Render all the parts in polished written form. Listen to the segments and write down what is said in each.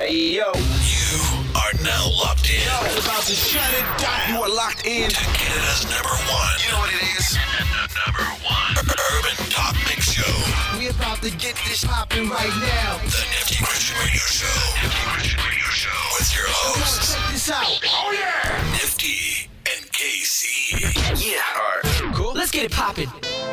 Hey, yo. You are now locked in. Yo, about to shut it down. You are locked in to Canada's number one. You know what it is? Number one Urban Talk Mix Show. We about to get this popping right now. The Nifty Christian Radio Show. Nifty Christian Radio Show. With your hosts. Check this out. Oh, yeah. Nifty and KC. Yeah. All right. Cool. Let's get it popping.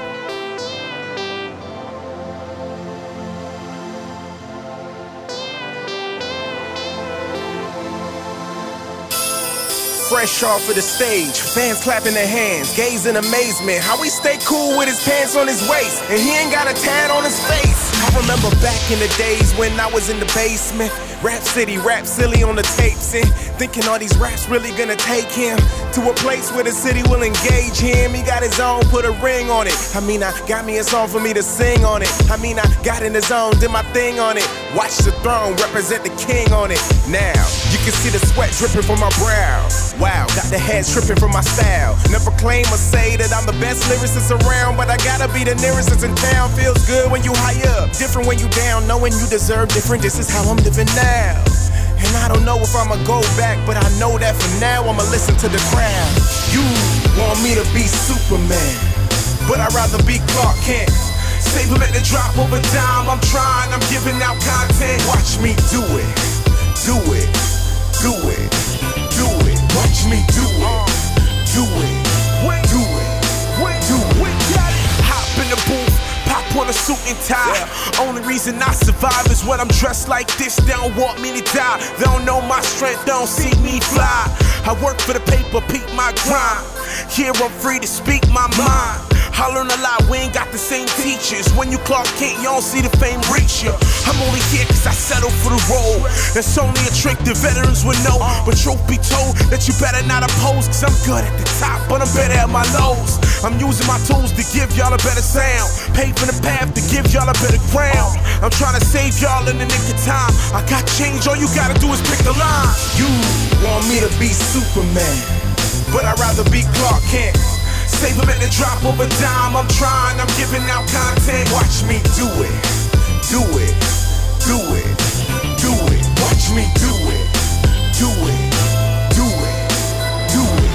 Fresh off of the stage, fans clapping their hands, gaze in amazement. How he stay cool with his pants on his waist, and he ain't got a tat on his face. I remember back in the days when I was in the basement, Rap City, rap silly on the tapes, and thinking all these raps really gonna take him to a place where the city will engage him. He got his own, put a ring on it. I got me a song for me to sing on it. I got in the zone, did my thing on it. Watch the throne, represent the king on it. Now, you can see the sweat dripping from my brow. Wow, got the head tripping from my style. Never claim or say that I'm the best lyricist around, but I gotta be the nearest in town. Feels good when you high up, different when you down, knowing you deserve different. This is how I'm living now. And I don't know if I'ma go back, but I know that for now I'ma listen to the crowd. You want me to be Superman, but I'd rather be Clark Kent. Save him at the drop of a dime. I'm trying, I'm giving out content. Watch me do it, do it, do it, do it. Watch me do it, do it, do it, do it. Hop in the booth, pop on a suit and tie. Only reason I survive is when I'm dressed like this. They don't want me to die. They don't know my strength, they don't see me fly. I work for the paper, peak my grind. Here I'm free to speak my mind. I learn a lot, we ain't got the same teachers. When you Clark Kent, you don't see the fame reach you. I'm only here cause I settled for the role. That's only a trick the veterans would know. But truth be told, that you better not oppose. Cause I'm good at the top, but I'm better at my lows. I'm using my tools to give y'all a better sound, paving the path to give y'all a better ground. I'm trying to save y'all in the nick of time. I got change, all you gotta do is pick the line. You want me to be Superman, but I'd rather be Clark Kent. Save him at the drop of a dime. I'm trying, I'm giving out content. Watch me do it, do it, do it, do it. Watch me do it, do it, do it, do it.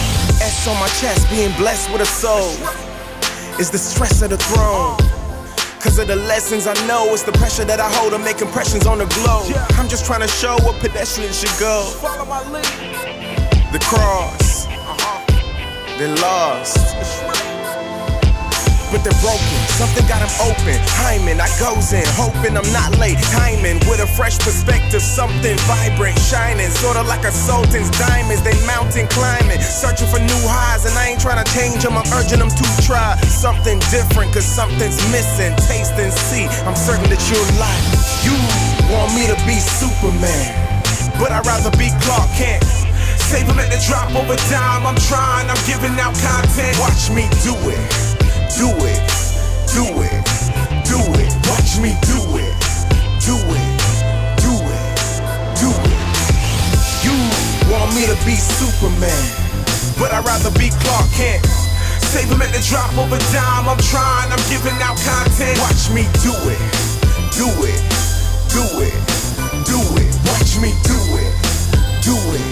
S on my chest, being blessed with a soul. It's the stress of the throne. Cause of the lessons I know, it's the pressure that I hold to make impressions on the globe. I'm just trying to show where pedestrians should go. Follow my lead. The cross. They're lost, but they're broken. Something got them open. Hyman, I goes in, hoping I'm not late. Timing with a fresh perspective, something vibrant, shining, sorta like a sultan's diamonds. They mountain climbing, searching for new highs, and I ain't trying to change them. I'm urging them to try something different, cause something's missing. Taste and see. I'm certain that you'll like. You want me to be Superman, but I'd rather be Clark Kent. Save him at the drop of a dime. I'm trying, I'm giving out content. Watch me do it, do it, do it, do it. Watch me do it, do it, do it, do it. You want me to be Superman, but I'd rather be Clark Kent. Save him at the drop of a dime. I'm trying, I'm giving out content. Watch me do it, do it, do it, do it. Watch me do it, do it.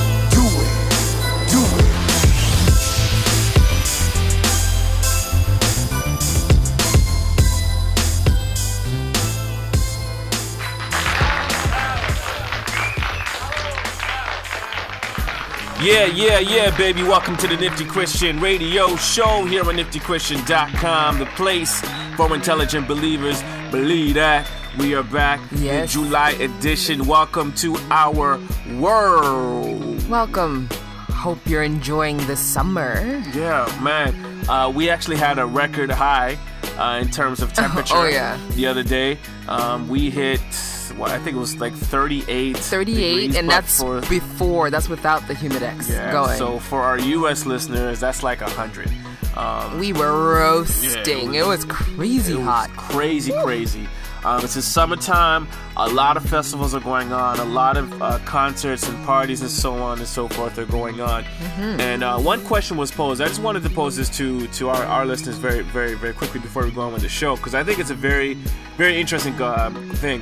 Yeah, baby. Welcome to the Nifty Christian Radio Show here on NiftyChristian.com, the place for intelligent believers. Believe that. We are back. Yes. The July edition. Welcome to our world. Welcome. Hope you're enjoying the summer. Yeah, man. We actually had a record high in terms of temperature the other day. We hit... I think it was like 38 degrees, and that's before, that's without the Humidex going. So for our U.S. listeners, that's like 100. We were roasting. It was crazy hot. Crazy. It's the summertime. A lot of festivals are going on. A lot of concerts and parties and so on and so forth are going on. Mm-hmm. And one question was posed. I just wanted to pose this to our listeners very, very, very quickly before we go on with the show, because I think it's a very, very interesting thing.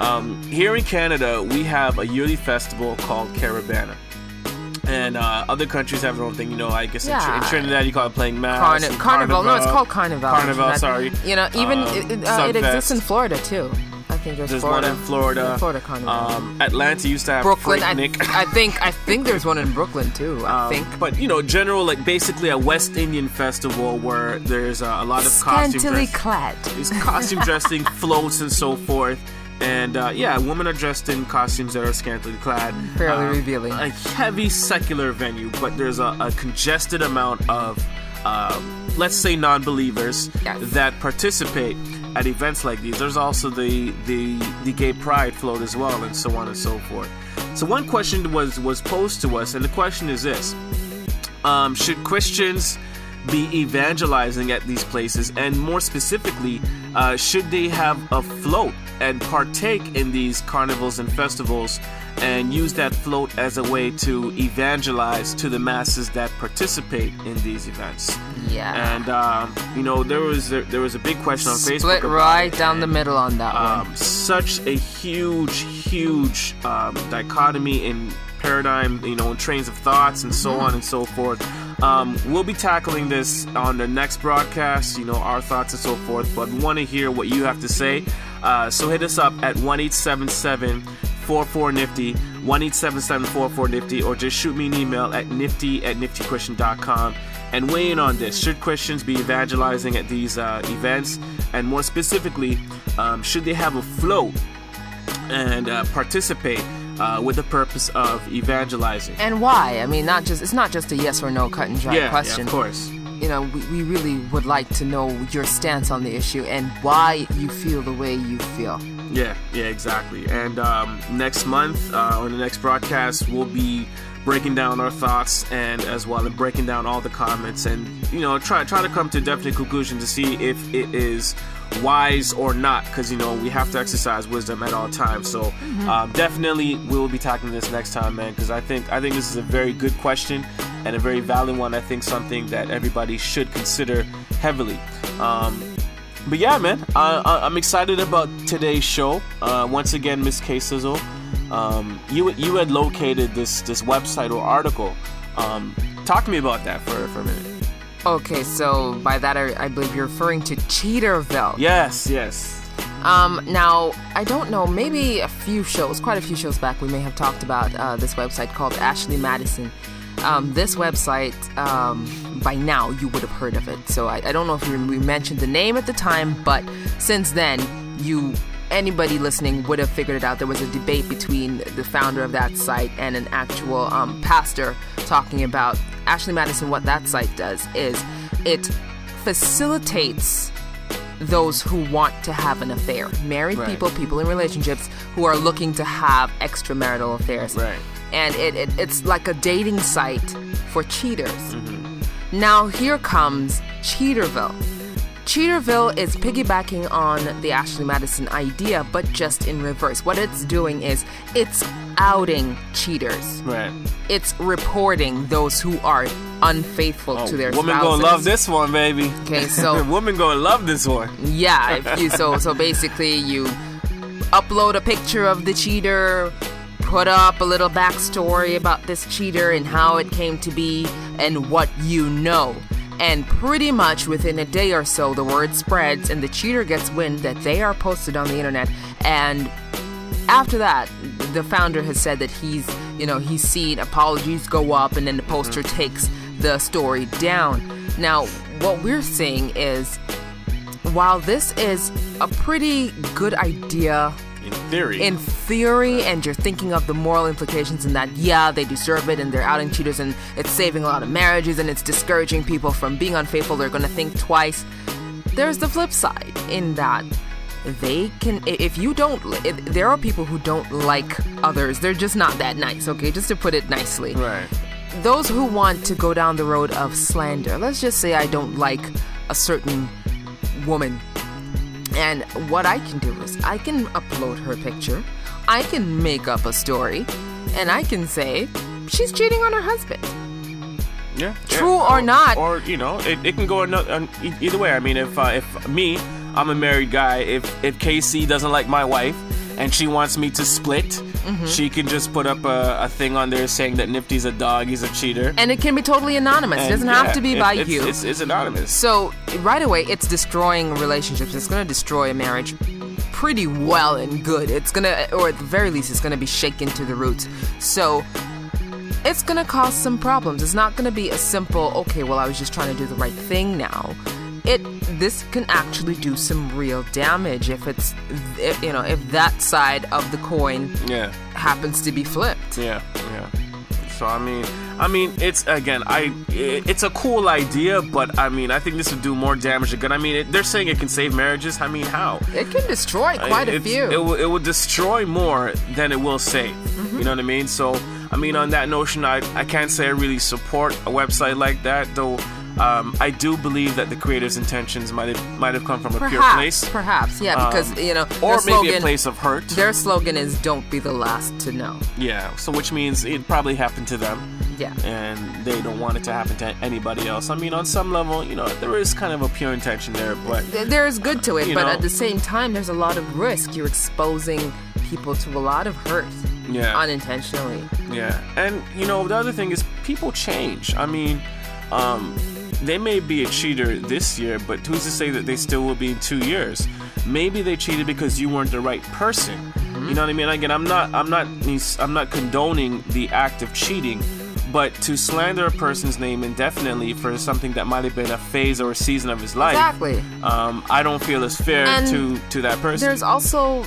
Here in Canada, we have a yearly festival called Carabana. And other countries have their own thing, you know. I guess in Trinidad you call it playing mass. Carnival. No, it's called Carnival. Carnival, sorry. You know, even it exists in Florida too. I think there's one in Florida. Florida Carnival. Atlanta used to have Brooklyn. Freaknik. I think there's one in Brooklyn too. I think. But you know, general like basically a West Indian festival where there's a lot of scantily clad. There's costume dressing, floats, and so forth. And women are dressed in costumes that are scantily clad. Fairly revealing. A heavy secular venue, but there's a congested amount of, let's say, non-believers that participate at events like these. There's also the gay pride float as well, and so on and so forth. So one question was posed to us, and the question is this. Should Christians be evangelizing at these places, and more specifically, should they have a float and partake in these carnivals and festivals and use that float as a way to evangelize to the masses that participate in these events? Yeah. And you know, there was a big question on Facebook. Split right down the middle on that one. Such a huge dichotomy in paradigm, you know, in trains of thoughts and so on and so forth. We'll be tackling this on the next broadcast, you know, our thoughts and so forth, but we want to hear what you have to say. So hit us up at 1-877-44-NIFTY, 1-877-44-NIFTY, or just shoot me an email at nifty@niftychristian.com and weigh in on this. Should Christians be evangelizing at these events? And more specifically, should they have a float and participate with the purpose of evangelizing? And why? I mean, it's not just a yes or no cut and dry question. Yeah, of course. You know, we really would like to know your stance on the issue and why you feel the way you feel. Yeah, exactly. And next month, on the next broadcast, we'll be breaking down our thoughts and as well as breaking down all the comments and, you know, try to come to a definite conclusion to see if it is wise or not, because, you know, we have to exercise wisdom at all times. So definitely we'll be tackling this next time, man, because I think this is a very good question and a very valid one. I think something that everybody should consider heavily. But yeah, man, I'm excited about today's show. Once again, Miss K Sizzle, you had located this website or article. Talk to me about that for a minute. Okay, so by that I believe you're referring to Cheaterville. Yes. Now, I don't know, maybe quite a few shows back, we may have talked about this website called Ashley Madison. This website, by now, you would have heard of it. So I don't know if we mentioned the name at the time, but since then, anybody listening would have figured it out. There was a debate between the founder of that site and an actual pastor talking about Ashley Madison. What that site does is it facilitates those who want to have an affair. Married people in relationships who are looking to have extramarital affairs. Right. And it's like a dating site for cheaters. Now here comes Cheaterville. Cheaterville is piggybacking on the Ashley Madison idea, but just in reverse. What it's doing is it's outing cheaters. Right. It's reporting those who are unfaithful to their spouses. Women gonna love this one, baby. Okay, so women gonna love this one. Yeah, so basically you upload a picture of the cheater, put up a little backstory about this cheater and how it came to be and what you know. And pretty much within a day or so, the word spreads and the cheater gets wind that they are posted on the internet. And after that, the founder has said that he's seen apologies go up and then the poster takes the story down. Now, what we're seeing is, while this is a pretty good idea in theory, and you're thinking of the moral implications in that, they deserve it and they're outing cheaters and it's saving a lot of marriages and it's discouraging people from being unfaithful, they're going to think twice. There's the flip side in that there are people who don't like others. They're just not that nice, okay? Just to put it nicely. Right. Those who want to go down the road of slander, let's just say I don't like a certain woman. And what I can do is I can upload her picture, I can make up a story, and I can say she's cheating on her husband. Yeah. True or not. Or, you know, it can go either way. I mean, if me, I'm a married guy, if KC doesn't like my wife, and she wants me to split, she can just put up a thing on there saying that Nifty's a dog, he's a cheater. And it can be totally anonymous. And it doesn't have to be by you. It's anonymous. So right away, it's destroying relationships. It's going to destroy a marriage pretty well and good. It's going to, or at the very least, it's going to be shaken to the roots. So it's going to cause some problems. It's not going to be a simple, okay, well, I was just trying to do the right thing now. This can actually do some real damage if if that side of the coin happens to be flipped. Yeah. So I mean, it's it's a cool idea, but I mean, I think this would do more damage than good. I mean, they're saying it can save marriages. I mean, how? It can destroy quite a few. It will destroy more than it will save. You know what I mean? So I mean, on that notion, I can't say I really support a website like that, though. I do believe that the creators' intentions might have come from a pure place. Perhaps, yeah, because or maybe a place of hurt. Their slogan is "Don't be the last to know." Yeah, so which means it probably happened to them. Yeah, and they don't want it to happen to anybody else. I mean, on some level, there is kind of a pure intention there, but there is good to it. But at the same time, there's a lot of risk. You're exposing people to a lot of hurt. Yeah, unintentionally. Yeah, and the other thing is people change. I mean, they may be a cheater this year, but who's to say that they still will be in 2 years? Maybe they cheated because you weren't the right person. You know what I mean? Again, I'm not condoning the act of cheating, but to slander a person's name indefinitely for something that might have been a phase or a season of his life, exactly. I don't feel is fair to that person. There's also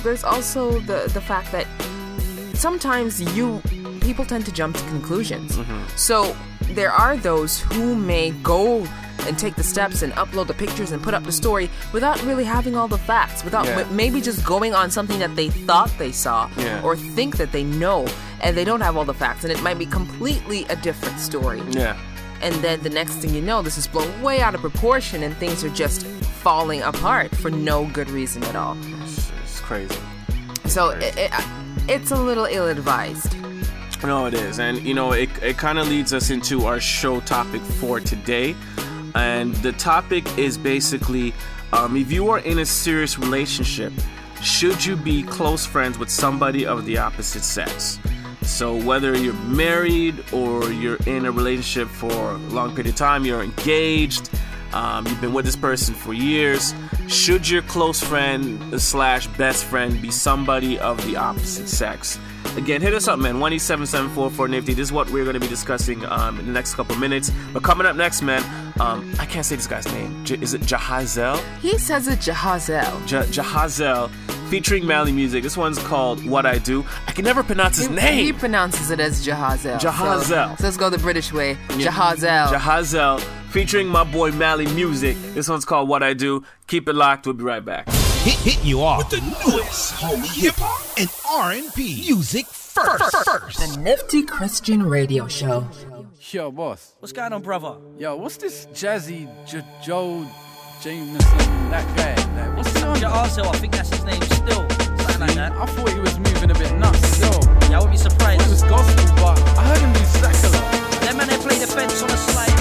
the fact that sometimes people tend to jump to conclusions. So there are those who may go and take the steps and upload the pictures and put up the story without really having all the facts, without maybe just going on something that they thought they saw or think that they know, and they don't have all the facts, and it might be completely a different story. Yeah. And then the next thing you know, this is blown way out of proportion and things are just falling apart for no good reason at all. It's crazy. So it's a little ill-advised. No, it is. And, it kind of leads us into our show topic for today. And the topic is basically, if you are in a serious relationship, should you be close friends with somebody of the opposite sex? So whether you're married or you're in a relationship for a long period of time, you're engaged, you've been with this person for years, should your close friend / best friend be somebody of the opposite sex? Again, hit us up, man. 1-877-44-NIFTY. This is what we're going to be discussing in the next couple minutes. But coming up next, man, I can't say this guy's name. Is it Jahazel? He says it Jahazel. Jahazel, featuring Mali Music. This one's called What I Do. I can never pronounce his name. He pronounces it as Jahazel. Jahazel. So let's go the British way. Yeah. Jahazel. Jahazel, featuring my boy Mali Music. This one's called What I Do. Keep it locked. We'll be right back. Hitting you off with the newest hip-hop and R&B music first. The Nifty Christian Radio Show. Yo, boss. What's going on, brother? Yo, what's this Jazzy Joe Jameson, that guy? Like, what's on? Jahazel, I think that's his name still. Something like that. I thought he was moving a bit nuts still. Yeah, I wouldn't be surprised. It was gospel, but I heard him do secular. That man, they play the fence on a slide.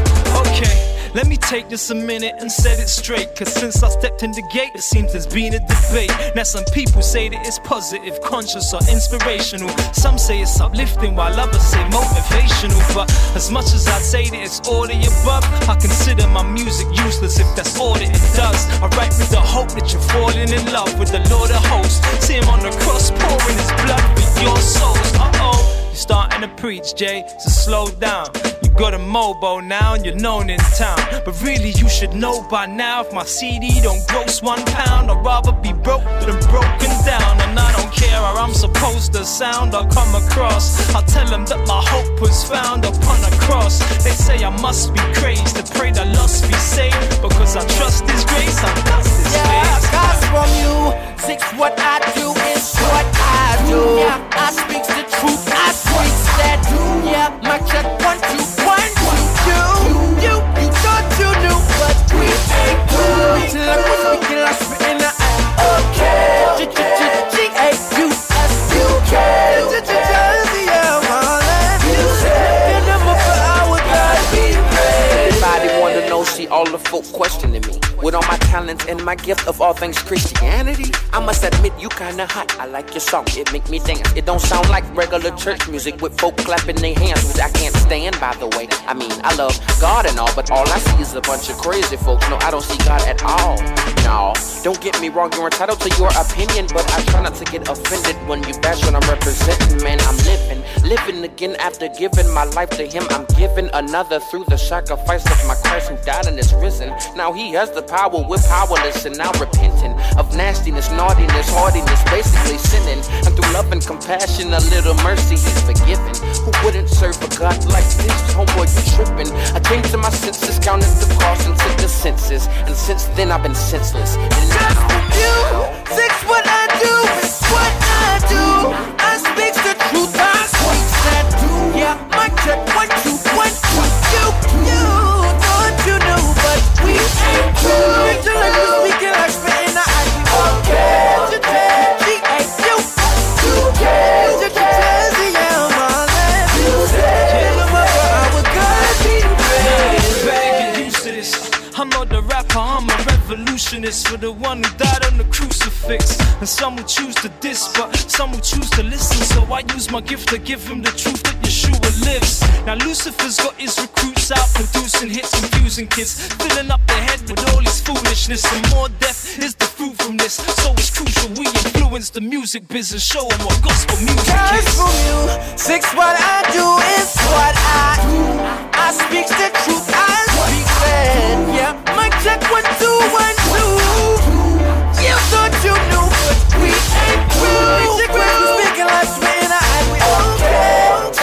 Okay. Let me take just a minute and set it straight. Cause since I stepped in the gate, it seems there's been a debate. Now some people say that it's positive, conscious or inspirational. Some say it's uplifting while others say motivational. But as much as I'd say that it's all the above, I consider my music useless if that's all that it does. I write with the hope that you're falling in love with the Lord of hosts. See him on the cross pouring his blood for your souls. You're starting to preach, Jay, so slow down. You got a mobo now and you're known in town. But really you should know by now, if my CD don't gross £1, I'd rather be broke than broken down. And I don't care how I'm supposed to sound or come across. I'll tell them that my hope was found upon a cross. They say I must be crazed to pray the lost be saved. Because I trust his grace, I dust his face. Cause from music, what I do is what I do. Yeah, I speak the truth, I speak that. Yeah, my check 1, 2, 1, 2, 2. You thought you knew, but we ain't good. Till I was speaking, I spit in the eye. Okay, G-A-U-S-U-K. Everybody wanna know, see all the folk questioning me. With all my talent talents and my gift of all things Christianity. I must admit you kinda hot. I like your song, it make me dance. It don't sound like regular church music with folk clapping their hands, which I can't stand, by the way. I mean, I love God and all, but all I see is a bunch of crazy folks. No, I don't see God at all. No, don't get me wrong, you're entitled to your opinion, but I try not to get offended when you bash what I'm representing. Man, I'm living again after giving my life to Him. I'm giving another through the sacrifice of my Christ who died and is risen. Now He has the power, we're powerless, and now repenting of nastiness, naughtiness, hardiness, basically sinning. And through love and compassion, a little mercy, He's forgiven. Who wouldn't serve a God like this? Homeboy, you tripping. I came to my senses, counted the cost and took the census, and since then I've been senseless. And just for you, six, what I do is what I do. I speak the truth, I speak that do. Yeah, my check, 1, 2, 1, 2. You thought you knew, but we ain't true. Till like we speaking like spitting the eye. Okay, she ain't you. You can't, you can't see how my life. You said, I was good. Better get used to this. I'm not the rapper, I'm a revolutionist for the one who died on the crucifix. And some will choose to diss, but some will choose to listen. So I use my gift to give him the truth that Yeshua lives. Now Lucifer's got his recruits out producing hits, confusing kids, filling up their head with all his foolishness. And more death is the fruit from this. So it's crucial we influence the music business, show them what gospel music is. Just for you, six, what I do is what I do. I speak the truth, I speak that. Yeah, my check, 1, 2, 1, 2. You thought you knew, but we ain't true. Check when we speaking like spitting the eye. We okay.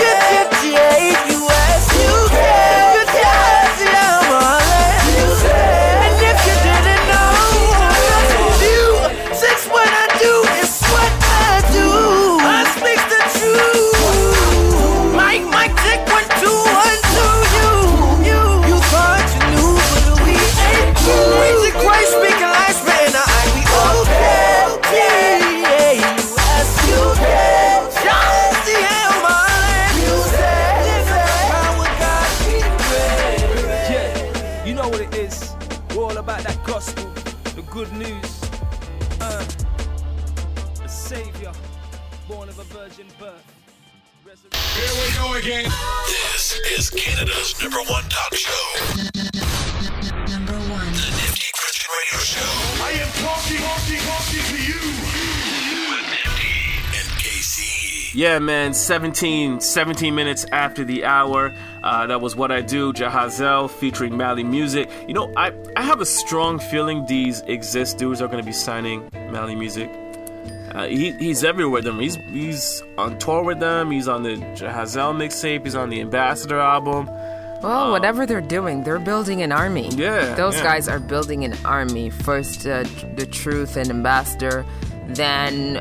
G-G-G-A-U-S. You can. You can see how my life. And if you didn't know, you, six, what I do is what I do. I speak the truth. My check, 1, 2, 1, 2. You thought you knew, but we ain't true. Preaching Christ, speaking like spitting the eye. We okay. G-A-U-S. You can. Just see how my life. Yeah, you know what it is. We're all about that gospel, the good news. A savior, born of a virgin birth. Here we go again. This is Canada's #1 talk show. Number 1. The Nifty Christian Radio Show. I am talking to you. With Nifty and KC. Yeah, man, 17 minutes after the hour. That was What I Do, Jahazel featuring Mali Music. You know, I have a strong feeling these Exist dudes are going to be signing Mali Music. He's everywhere with them. He's on tour with them. He's on the Jahazel mixtape. He's on the Ambassador album. Well, whatever they're doing, they're building an army. Yeah, those guys are building an army. First, the Truth and Ambassador, then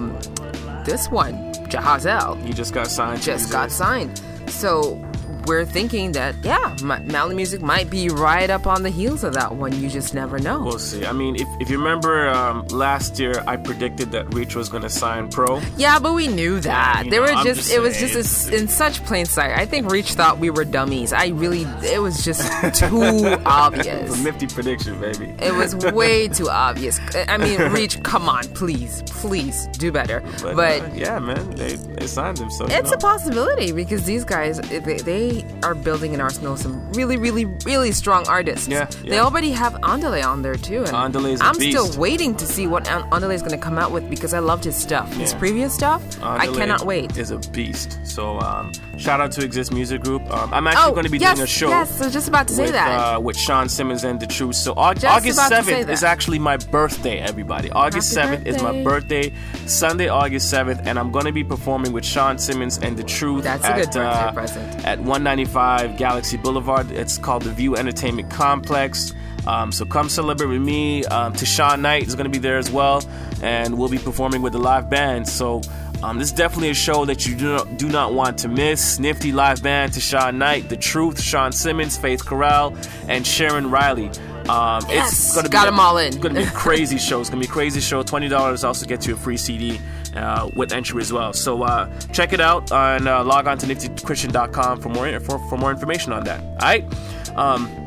this one, Jahazel. He just got signed. So we're thinking that, Mali Music might be right up on the heels of that one. You just never know. We'll see. I mean, if you remember last year, I predicted that Reach was going to sign pro. Yeah, but we knew that. Yeah, it was just in such plain sight. I think Reach thought we were dummies. It was just too obvious. It's a nifty prediction, baby. It was way too obvious. I mean, Reach, come on, please do better. But yeah, man, they signed him. So it's a possibility because these guys, they are building an arsenal of some really, really, really strong artists. Yeah. They already have Andale on there too. And Andale's I'm beast. still waiting to see what Andale is going to come out with because I loved his stuff. His previous stuff, Andale I cannot wait. Is a beast. So shout out to Exist Music Group. I'm actually going to be doing a show. Yes, I was just about to say that. With Sean Simmons and The Truth. So August 7th is actually my birthday, everybody. August 7th is my birthday. Sunday, August 7th. And I'm going to be performing with Sean Simmons and The Truth. That's a good birthday present. At 195 Galaxy Boulevard. It's called the View Entertainment Complex. So come celebrate with me. Tashawn Knight is going to be there as well. And we'll be performing with the live band. So this is definitely a show that you do not want to miss. Nifty live band, Tashawn Knight, The Truth, Sean Simmons, Faith Corral, and Sharon Riley. It's gonna got them all in. It's going to be a crazy show. It's going to be a crazy show. $20 also gets you a free CD with entry as well. So check it out and log on to niftychristian.com for more information on that. All right.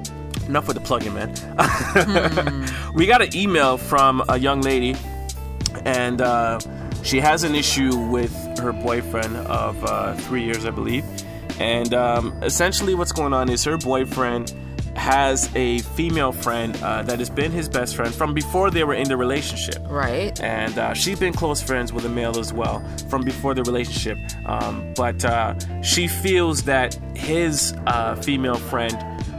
enough with the plug-in, man. We got an email from a young lady, and she has an issue with her boyfriend of 3 years, I believe. And essentially what's going on is her boyfriend has a female friend that has been his best friend from before they were in the relationship. Right. And she's been close friends with a male as well from before the relationship. But she feels that his female friend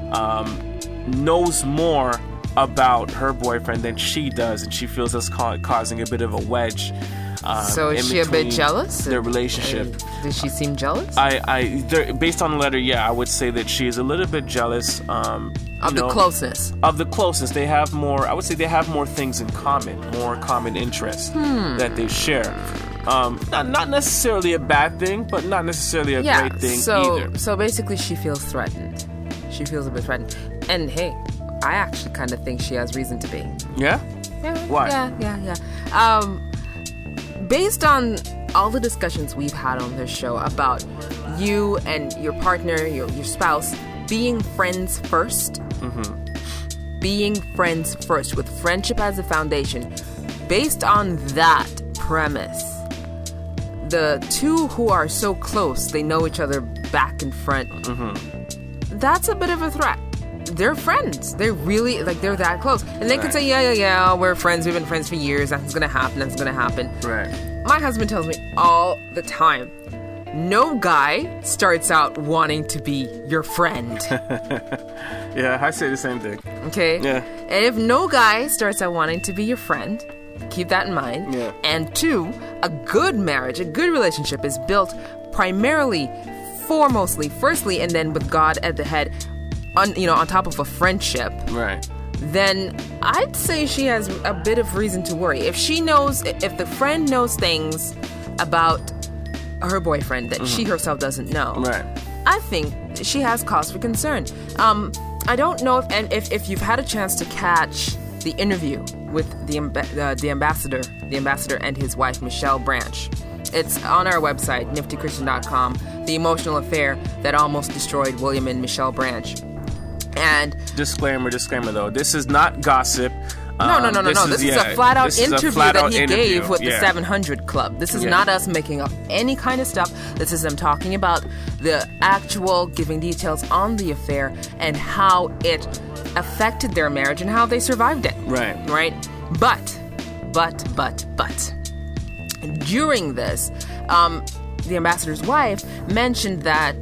knows more about her boyfriend than she does, and she feels that's causing a bit of a wedge. So is she a bit jealous? Their relationship. Does she seem jealous? Based on the letter, yeah, I would say that she is a little bit jealous. Of the closeness. Of the closeness. They have more, I would say they have more things in common, more common interests that they share. Not necessarily a bad thing, but not necessarily a great thing either. So basically she feels threatened. She feels a bit threatened. And hey, I actually kind of think she has reason to be. Yeah? Yeah. Why? Yeah. Based on all the discussions we've had on this show about you and your partner, your spouse, being friends first, being friends first with friendship as a foundation, based on that premise, the two who are so close, they know each other back and front, that's a bit of a threat. They're friends. They're really, they're that close. And they could say, yeah, we're friends. We've been friends for years. That's going to happen. Right. My husband tells me all the time, no guy starts out wanting to be your friend. Yeah, I say the same thing. Okay? Yeah. And if no guy starts out wanting to be your friend, keep that in mind. Yeah. And two, a good marriage, a good relationship is built primarily, firstly, and then with God at the head, on top of a friendship, right? Then I'd say she has a bit of reason to worry. If the friend knows things about her boyfriend that she herself doesn't know, right? I think she has cause for concern. I don't know if you've had a chance to catch the interview with the ambassador and his wife Michelle Branch. It's on our website, niftychristian.com, the emotional affair that almost destroyed William and Michelle Branch. And disclaimer though, this is not gossip. No. This is a flat-out interview that he gave with the 700 Club. This is not us making up any kind of stuff. This is them talking about the actual, giving details on the affair and how it affected their marriage and how they survived it. Right. But, during this, the ambassador's wife mentioned that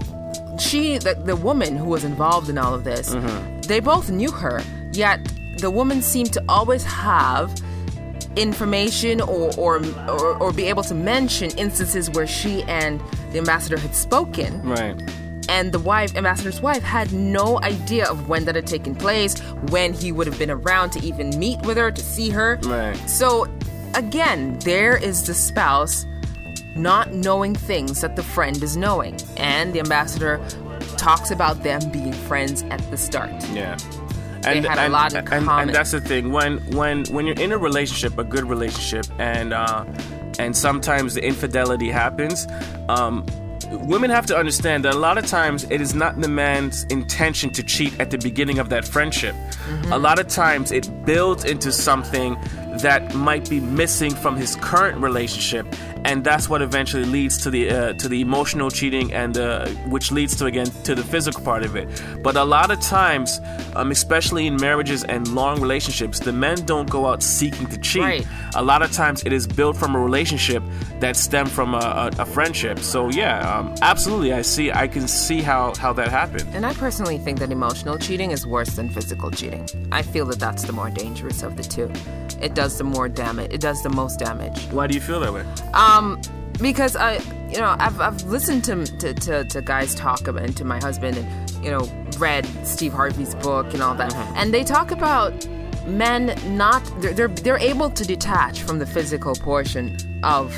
the woman who was involved in all of this, they both knew her, yet the woman seemed to always have information or be able to mention instances where she and the ambassador had spoken. Right. And the ambassador's wife, had no idea of when that had taken place, when he would have been around to even meet with her, to see her. Right. So, again, there is the spouse not knowing things that the friend is knowing. And the ambassador talks about them being friends at the start. Yeah. They had a lot in common. And that's the thing. When you're in a relationship, a good relationship, and sometimes the infidelity happens, women have to understand that a lot of times it is not the man's intention to cheat at the beginning of that friendship. A lot of times it builds into something that might be missing from his current relationship, and that's what eventually leads to the emotional cheating, and which leads to the physical part of it. But a lot of times, especially in marriages and long relationships, the men don't go out seeking to cheat. Right. A lot of times it is built from a relationship that stemmed from a friendship. So yeah, absolutely, I can see how that happened. And I personally think that emotional cheating is worse than physical cheating. I feel that that's the more dangerous of the two. It does the more damage. It does the most damage. Why do you feel that way? Because I've listened to guys talk about, and to my husband, and read Steve Harvey's book and all that, and they talk about men they're able to detach from the physical portion of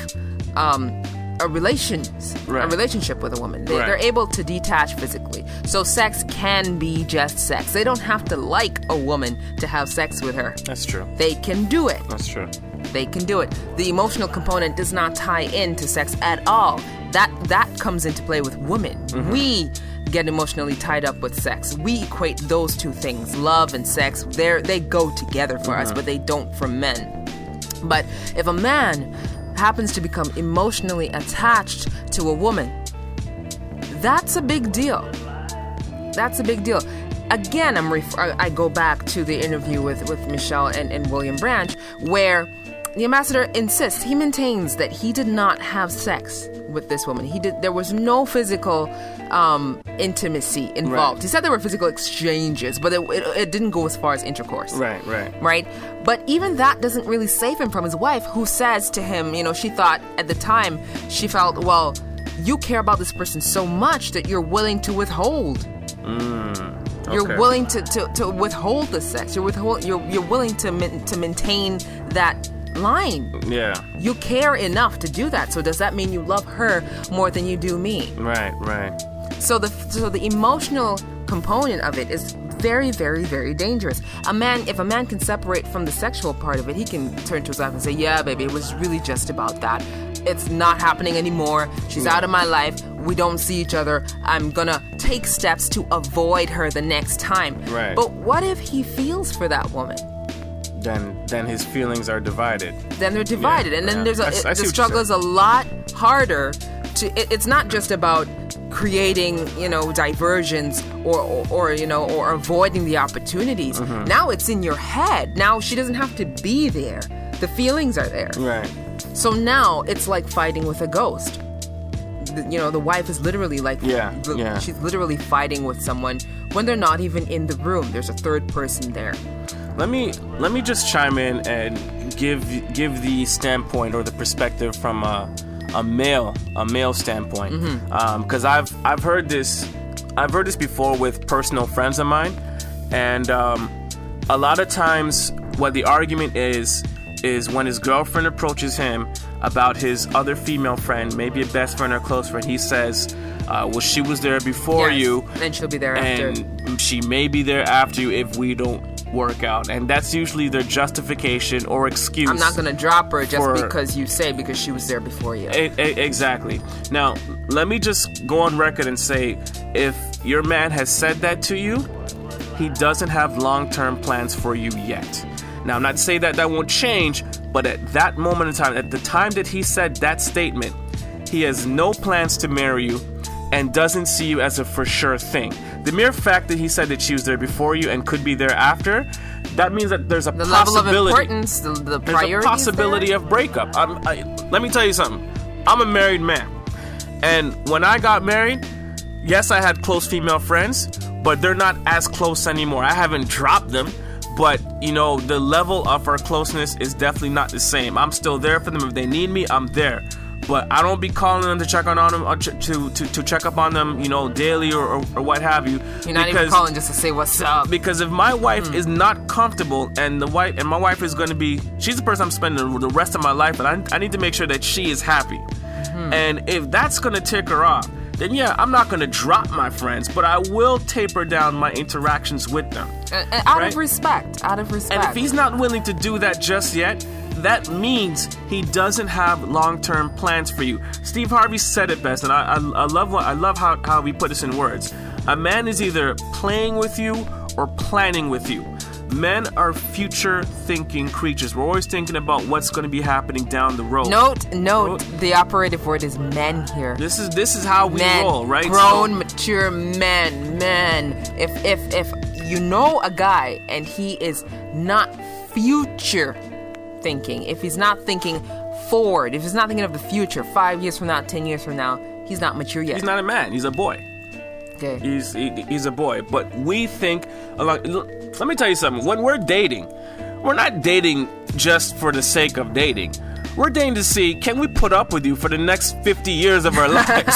a relationship with a woman. They're able to detach physically. So sex can be just sex. They don't have to like a woman to have sex with her. That's true. They can do it. That's true. They can do it. The emotional component does not tie into sex at all. that comes into play with women. We get emotionally tied up with sex. We equate those two things, love and sex. They go together for us, but they don't for men. But if a man happens to become emotionally attached to a woman, that's a big deal. That's a big deal. Again, I go back to the interview with Michelle and William Branch, where the ambassador insists, he maintains that he did not have sex with this woman. There was no physical intimacy involved. Right. He said there were physical exchanges, but it didn't go as far as intercourse. Right. But even that doesn't really save him from his wife, who says to him, she thought at the time, she felt, well, you care about this person so much that you're willing to withhold. You're willing to withhold the sex. You're willing to maintain that line. Yeah. You care enough to do that. So does that mean you love her more than you do me? Right. So the emotional component of it is very, very, very dangerous. If a man can separate from the sexual part of it, he can turn to his wife and say, yeah, baby, it was really just about that. It's not happening anymore. She's out of my life. We don't see each other. I'm gonna take steps to avoid her the next time. Right. But what if he feels for that woman? Then his feelings are divided. Then they're divided, and then there's the struggle is a lot harder. It's not just about creating, diversions or avoiding the opportunities. Now it's in your head. Now she doesn't have to be there. The feelings are there. Right. So now it's like fighting with a ghost. The wife is literally like, she's literally fighting with someone when they're not even in the room. There's a third person there. Let me just chime in and give the standpoint or the perspective from a male standpoint, because I've heard this before with personal friends of mine, and a lot of times what the argument is when his girlfriend approaches him about his other female friend, maybe a best friend or close friend, he says, well, she was there before you, and she'll be there after, and she may be there after you if we don't work out. And that's usually their justification or excuse. I'm not gonna drop her just because she was there before you. Exactly. Now, let me just go on record and say, if your man has said that to you, he doesn't have long-term plans for you yet. Now, I'm not saying that won't change, but at that moment in time, at the time that he said that statement, he has no plans to marry you and doesn't see you as a for sure thing. The mere fact that he said that she was there before you and could be there after, that means that there's a possibility. Level of importance, the priority. There's a possibility of breakup. Let me tell you something. I'm a married man, and when I got married, yes, I had close female friends, but they're not as close anymore. I haven't dropped them, but the level of our closeness is definitely not the same. I'm still there for them. If they need me, I'm there. But I don't be calling them to check on them, or to check up on them, daily or what have you. You're not even calling just to say what's up. Because if my wife is not comfortable, and my wife is going to be, she's the person I'm spending the rest of my life, and I need to make sure that she is happy. And if that's going to tick her off, then yeah, I'm not going to drop my friends, but I will taper down my interactions with them. Out of respect. And if he's not willing to do that just yet, that means he doesn't have long-term plans for you. Steve Harvey said it best, and I love how he put this in words. A man is either playing with you or planning with you. Men are future-thinking creatures. We're always thinking about what's going to be happening down the road. Note. The operative word is men here. This is how we roll, right? Grown, mature men. If you know a guy and he is not future thinking, if he's not thinking forward, if he's not thinking of the future, 5 years from now, 10 years from now, he's not mature yet. He's not a man. He's a boy. Okay. He's a boy. But we think let me tell you something. When we're dating, we're not dating just for the sake of dating. We're dating to see, can we put up with you for the next 50 years of our lives?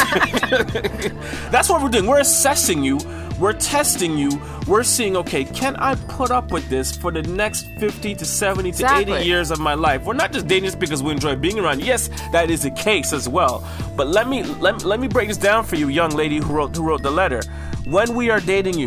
That's what we're doing. We're assessing you. We're testing you. We're seeing, okay, can I put up with this for the next 50 to 70 to 80 years of my life? We're not just dating just because we enjoy being around. Yes, that is the case as well. But let me break this down for you, young lady who wrote the letter. When we are dating you,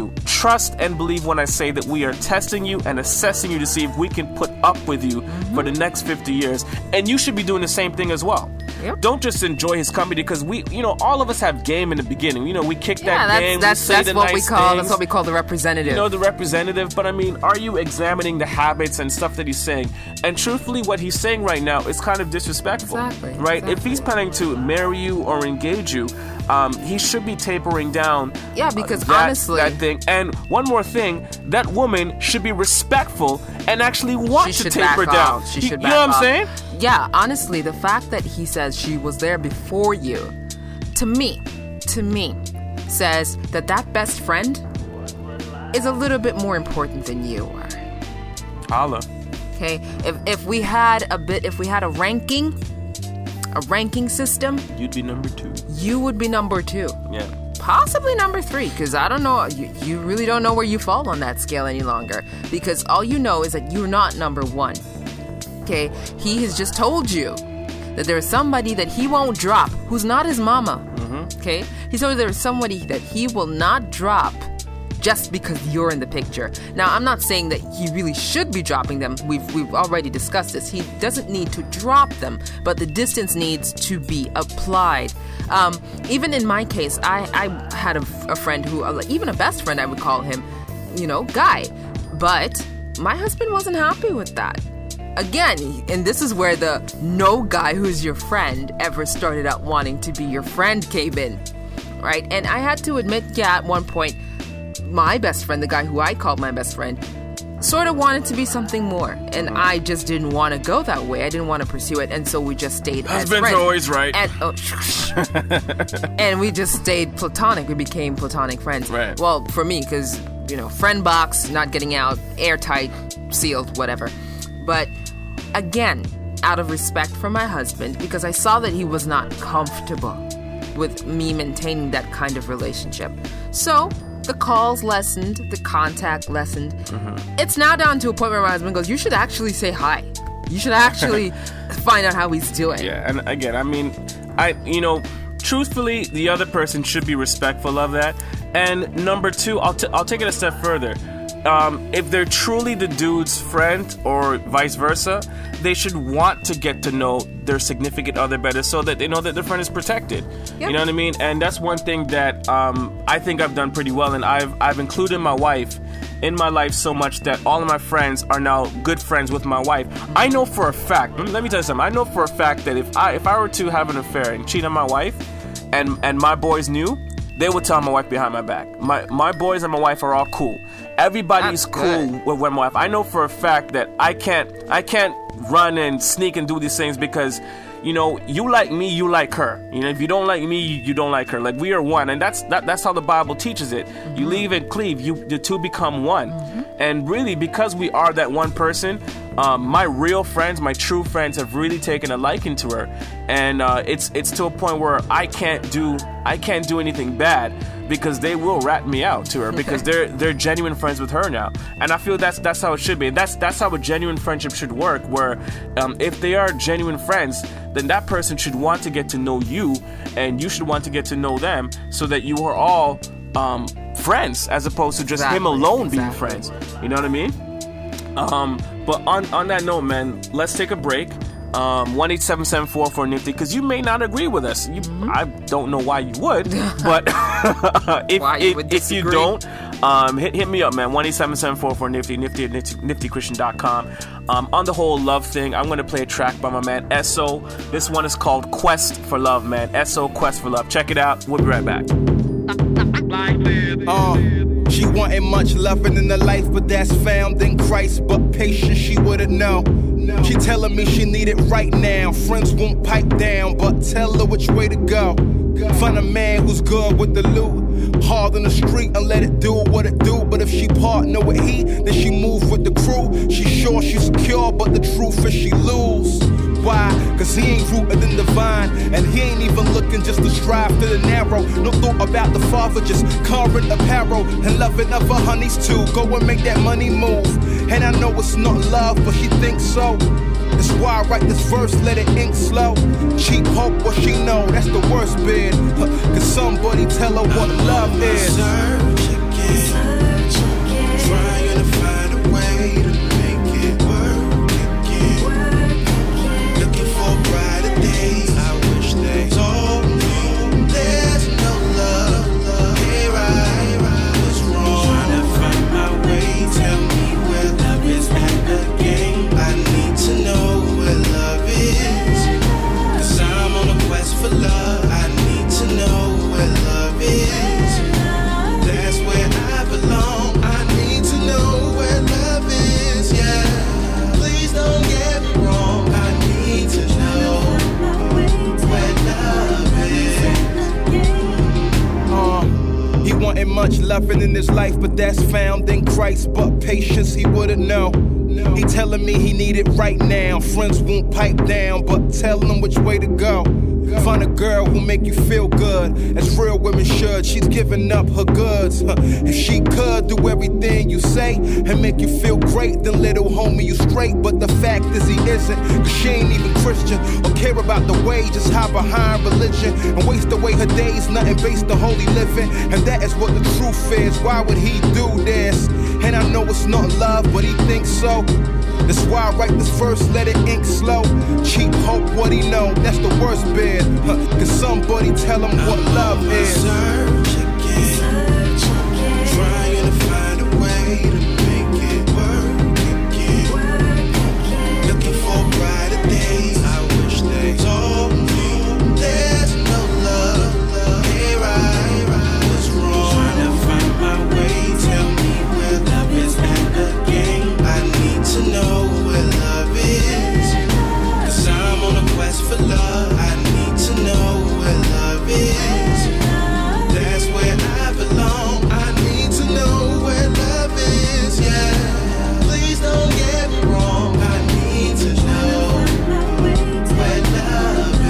trust and believe when I say that we are testing you and assessing you to see if we can put up with you for the next 50 years. And you should be doing the same thing as well. Yep. Don't just enjoy his company because all of us have game in the beginning. We kick that game. That's what we call the representative. The representative. But I mean, are you examining the habits and stuff that he's saying? And truthfully, what he's saying right now is kind of disrespectful. Exactly. Right? Exactly. If he's planning to marry you or engage you, he should be tapering down. Yeah, because honestly, that thing. And one more thing, that woman should be respectful and actually want to taper down. She should back you know what off. I'm saying? Yeah, honestly, the fact that he says she was there before you, to me, says that best friend is a little bit more important than you are. Holla. Okay, if we had a ranking system, you'd be number 2. You would be number 2. Yeah. Possibly number 3, because I don't know, you really don't know where you fall on that scale any longer, because all you know is that you're not number 1. Okay, he has just told you that there's somebody that he won't drop who's not his mama. Okay, he told you there's somebody that he will not drop just because you're in the picture. Now, I'm not saying that he really should be dropping them. We've already discussed this. He doesn't need to drop them, but the distance needs to be applied. Even in my case, I had a friend who, even a best friend, I would call him, guy. But my husband wasn't happy with that. Again, and this is where the no guy who's your friend ever started out wanting to be your friend came in, right? And I had to admit, at one point, my best friend, the guy who I called my best friend, sort of wanted to be something more. And I just didn't want to go that way. I didn't want to pursue it. And so we just stayed as friends. Husband's always right. And we just stayed platonic. We became platonic friends. Right. Well, for me, because, friend box, not getting out, airtight, sealed, whatever. But again, out of respect for my husband, because I saw that he was not comfortable with me maintaining that kind of relationship. So the calls lessened, the contact lessened. It's now down to a point where my husband goes, you should actually say hi. You should actually find out how he's doing. Yeah, and again, I mean, truthfully, the other person should be respectful of that. And number 2, I'll take it a step further. If they're truly the dude's friend or vice versa, they should want to get to know their significant other better so that they know that their friend is protected. Yep. You know what I mean? And that's one thing that I think I've done pretty well. And I've included my wife in my life so much that all of my friends are now good friends with my wife. I know for a fact, let me tell you something. I know for a fact that if I were to have an affair and cheat on my wife and my boys knew, they would tell my wife behind my back. My boys and my wife are all cool. Everybody's cool with my wife. I know for a fact that I can't run and sneak and do these things because, you like me, you like her. If you don't like me, you don't like her. Like, we are one, and that's how the Bible teaches it. You leave and cleave. The two become one. And really, because we are that one person, my real friends, my true friends, have really taken a liking to her, and it's to a point where I can't do anything bad because they will rat me out to her because they're genuine friends with her now, and I feel that's how it should be. That's how a genuine friendship should work. Where if they are genuine friends, then that person should want to get to know you, and you should want to get to know them, so that you are all friends as opposed to just him alone being friends. You know what I mean? But on that note, man, let's take a break. 1-877-44-NIFTY, because you may not agree with us. I don't know why you would, but if you don't, hit me up, man. 1-877-44-NIFTY, nifty at niftychristian.com. On the whole love thing, I'm going to play a track by my man Esso. This one is called Quest for Love, man. Esso, Quest for Love. Check it out. We'll be right back. She wanted much loving in her life, but that's found in Christ. But patience she wouldn't know. She telling me she need it right now. Friends won't pipe down, but tell her which way to go. Find a man who's good with the loot, hard on the street and let it do what it do. But if she partner with he, then she move with the crew. She sure she's secure, but the truth is she lose. Why? Cause he ain't rooted in the vine, and he ain't even looking just to strive to the narrow. No thought about the father, just current apparel and loving other honeys too. Go and make that money move. And I know it's not love, but she thinks so. That's why I write this verse, let it ink slow. Cheap hope, what she know, that's the worst bid. Cause somebody tell her what love is. much loving in this life, but that's found in Christ. But patience, he wouldn't know. He telling me he need it right now. Friends won't pipe down, but tell him which way to go. Find a girl who make you feel good, as real women should. She's giving up her goods. If she could do everything you say and make you feel great, then little homie, you straight. But the fact is he isn't, cause she ain't even Christian or care about the way, just hide behind religion and waste away her days, nothing based on holy living. And that is what the truth is. Why would he do this? And I know it's not love, but he thinks so. That's why I write this verse, let it ink slow. Cheap hope, what he know, that's the worst bid. Cause somebody tell him what love is. Search again, trying to find a way to make it work again. Looking for brighter days, I wish they told me there's no love. Here I was wrong, trying to find my way. Tell me where love is at again. I need to know where love is, cause I'm on a quest for love. I need to know where love is. That's where I belong. I need to know where love is, yeah. Please don't get me wrong. I need to know where love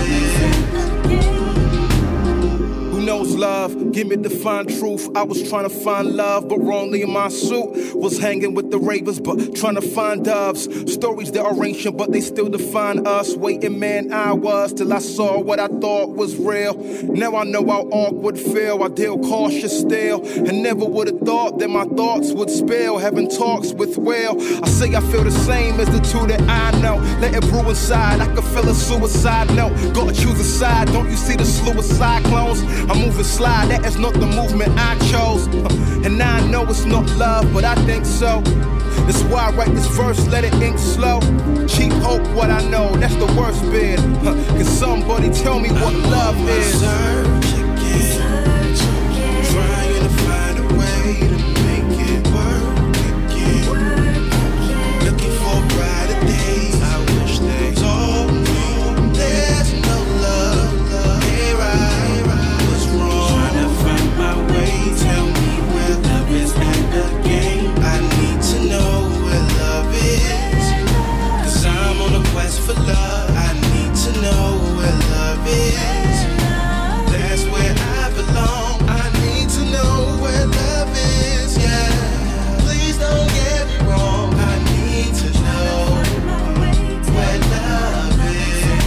is. Who knows love? Give me the fine truth. I was trying to find love, but wrongly in my suit. Was hanging with the ravens, but trying to find doves. Stories that are ancient, but they still define us. Waiting, man, I was till I saw what I thought was real. Now I know how awkward feel. I deal cautious still, and never would have thought that my thoughts would spill. Having talks with Will, I say I feel the same as the two that I know. Let it brew inside. I can feel a suicide note. Gotta choose a side. Don't you see the slew of cyclones? I'm moving slide. That is not the movement I chose. And now I know it's not love, but I think so. That's why I write this verse, let it ink slow. Cheap hope, what I know, that's the worst bid. Can somebody tell me what love is? Search again, trying to find a way to make it work again. Looking for brighter days, I wish they told me there's no love. Here I was wrong, trying to find my way. Tell me where love is at again. I need to know where love is, cause I'm on a quest for love. I need to know where love is. That's where I belong. I need to know where love is, yeah. Please don't get me wrong. I need to know where love is.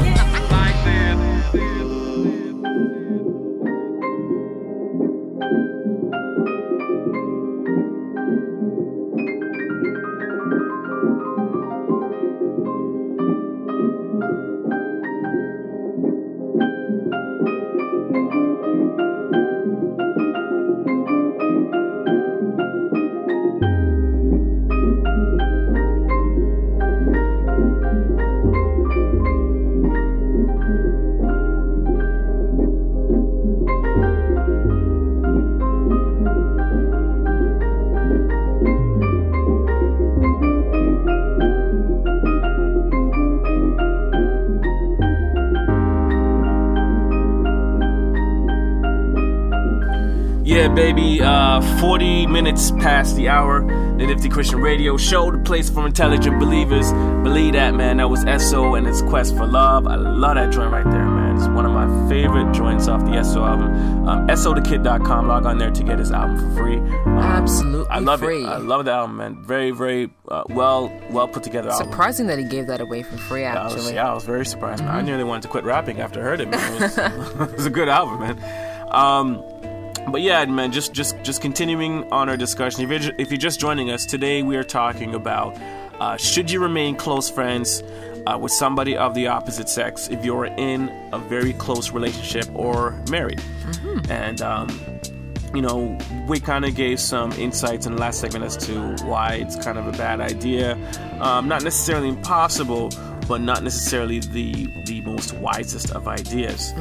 Yeah, baby, 40 minutes past the hour. The Nifty Christian Radio Show, the place for intelligent believers. Believe that, man. That was SO and his Quest for Love. I love that joint right there, man. It's one of my favorite joints off the SO album. SOTheKid.com. Log on there to get his album for free. Absolutely I love free. it. I love the album, man. Very, very well put together album. Surprising that he gave that away for free, actually. I was very surprised, man. I nearly wanted to quit rapping after I heard it, man. It was a good album, man. But yeah, man, just continuing on our discussion. If you're just joining us, today we are talking about should you remain close friends with somebody of the opposite sex if you're in a very close relationship or married. And, you know, we kind of gave some insights in the last segment as to why it's kind of a bad idea. Not necessarily impossible, but not necessarily the most wisest of ideas.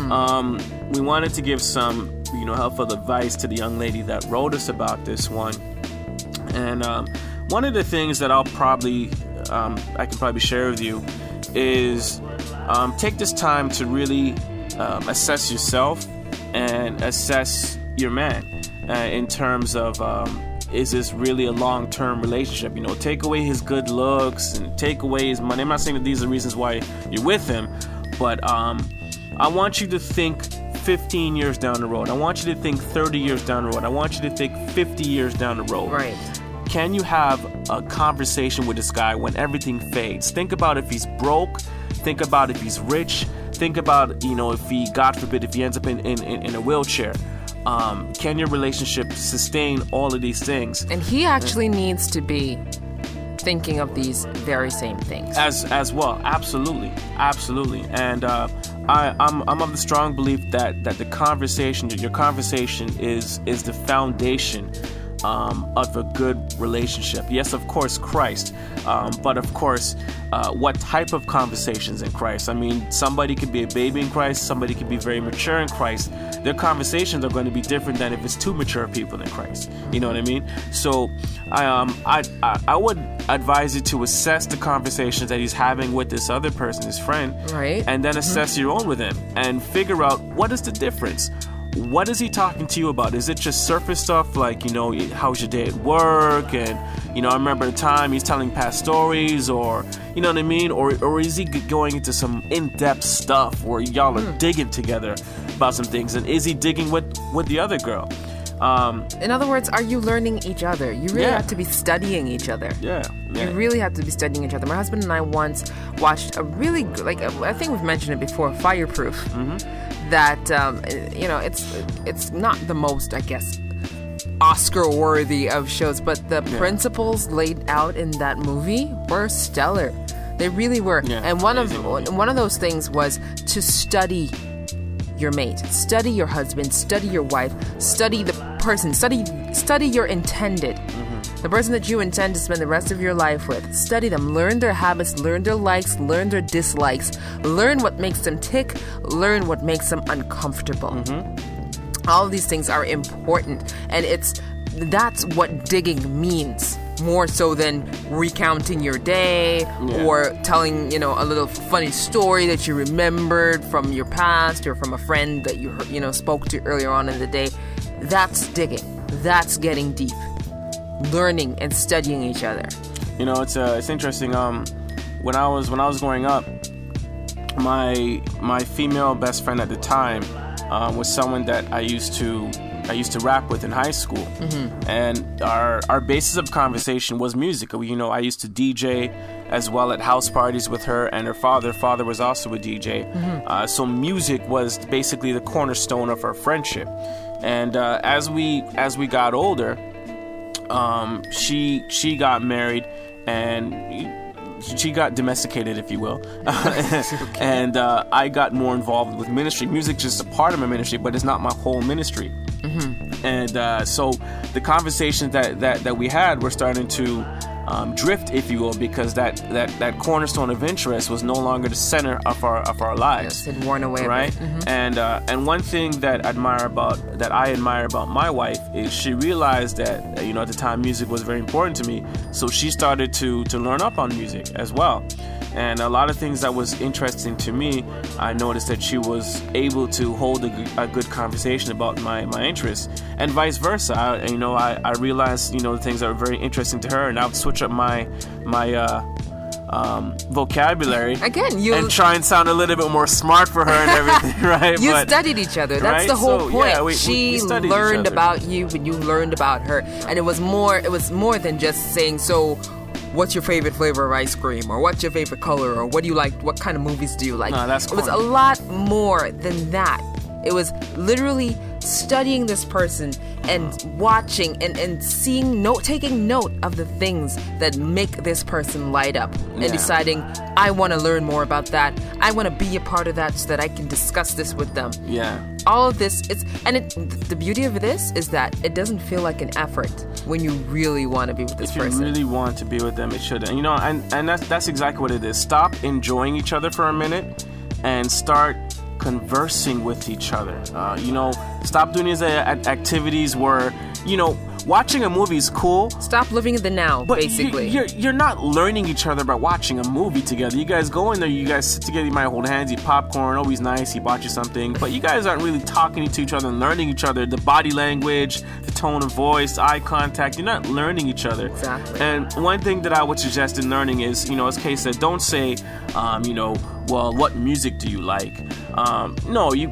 We wanted to give some, you know, helpful advice to the young lady that wrote us about this one. And one of the things that I'll probably, I can probably share with you is take this time to really assess yourself and assess your man. in terms of is this really a long-term relationship? You know, take away his good looks and take away his money. I'm not saying that these are reasons why you're with him, but I want you to think 15 years down the road. I want you to think 30 years down the road. I want you to think 50 years down the road. Right. Can you have a conversation with this guy when everything fades? Think about if he's broke. Think about if he's rich. Think about, you know, if he, God forbid, if he ends up in a wheelchair. Can your relationship sustain all of these things? And he actually needs to be thinking of these very same things as well. Absolutely. And I'm of the strong belief that your conversation is the foundation of a good relationship. Yes, of course, Christ, but of course, what type of conversations in Christ? I mean, somebody could be a baby in Christ, somebody could be very mature in Christ. Their conversations are going to be different than if it's two mature people in Christ. You know what I mean? So, I would advise you to assess the conversations that he's having with this other person, his friend, right? And then assess your own with him and figure out what is the difference. What is he talking to you about? Is it just surface stuff like, you know, how's your day at work? And, you know, I remember the time he's telling past stories, or, you know what I mean? Or is he going into some in-depth stuff where y'all are digging together about some things? And is he digging with the other girl? In other words, are you learning each other? You really have to be studying each other. Yeah. You really have to be studying each other. My husband and I once watched a really good, like, I think we've mentioned it before, Fireproof. That, you know, it's not the most, I guess, Oscar-worthy of shows, but the principles laid out in that movie were stellar. They really were. Yeah, and one of those things was to study your mate, study your husband, study your wife, study the person, study your intended. The person that you intend to spend the rest of your life with. Study them. Learn their habits. Learn their likes. Learn their dislikes. Learn what makes them tick. Learn what makes them uncomfortable. All of these things are important. And that's what digging means. More so than recounting your day or telling, you know, a little funny story that you remembered from your past or from a friend that you heard, you know, spoke to earlier on in the day. That's digging. That's getting deep. Learning and studying each other. You know, it's interesting. When I was growing up, my female best friend at the time was someone that I used to rap with in high school, and our basis of conversation was music. You know, I used to DJ as well at house parties with her and her father. Father was also a DJ, so music was basically the cornerstone of our friendship. And as we got older, she got married and she got domesticated, if you will. And I got more involved with ministry. Music's just a part of my ministry, but it's not my whole ministry. And so the conversations that we had were starting to drift, if you will, because that cornerstone of interest was no longer the center of our lives. Yes, it worn away, right? And one thing that I admire about my wife is she realized that, you know, at the time music was very important to me, so she started to learn up on music as well. And a lot of things that was interesting to me, I noticed that she was able to hold a good conversation about my interests, and vice versa. I realized, you know, the things that were very interesting to her, and I would switch up my vocabulary again, and try and sound a little bit more smart for her and everything, right? You studied each other. That's the whole point. Yeah, she learned about you, and you learned about her, and it was more than just saying, so what's your favorite flavor of ice cream, or what's your favorite color, or what do you like, what kind of movies do you like? No, that's cool. It was a lot more than that. It was literally studying this person and watching and seeing, taking note of the things that make this person light up, and deciding, I want to learn more about that. I want to be a part of that so that I can discuss this with them. Yeah. All of this, the beauty of this is that it doesn't feel like an effort when you really want to be with this person. If you really want to be with them, it shouldn't. You know, and that's exactly what it is. Stop enjoying each other for a minute and start conversing with each other. You know, stop doing these activities where, you know, watching a movie is cool. Stop living in the now, But basically. you're not learning each other by watching a movie together. You guys go in there, you guys sit together, you might hold hands, eat popcorn, always nice, he bought you something. But you guys aren't really talking to each other and learning each other. The body language, the tone of voice, eye contact, you're not learning each other. Exactly. And one thing that I would suggest in learning is, as Kay said, don't say, well, what music do you like? No, you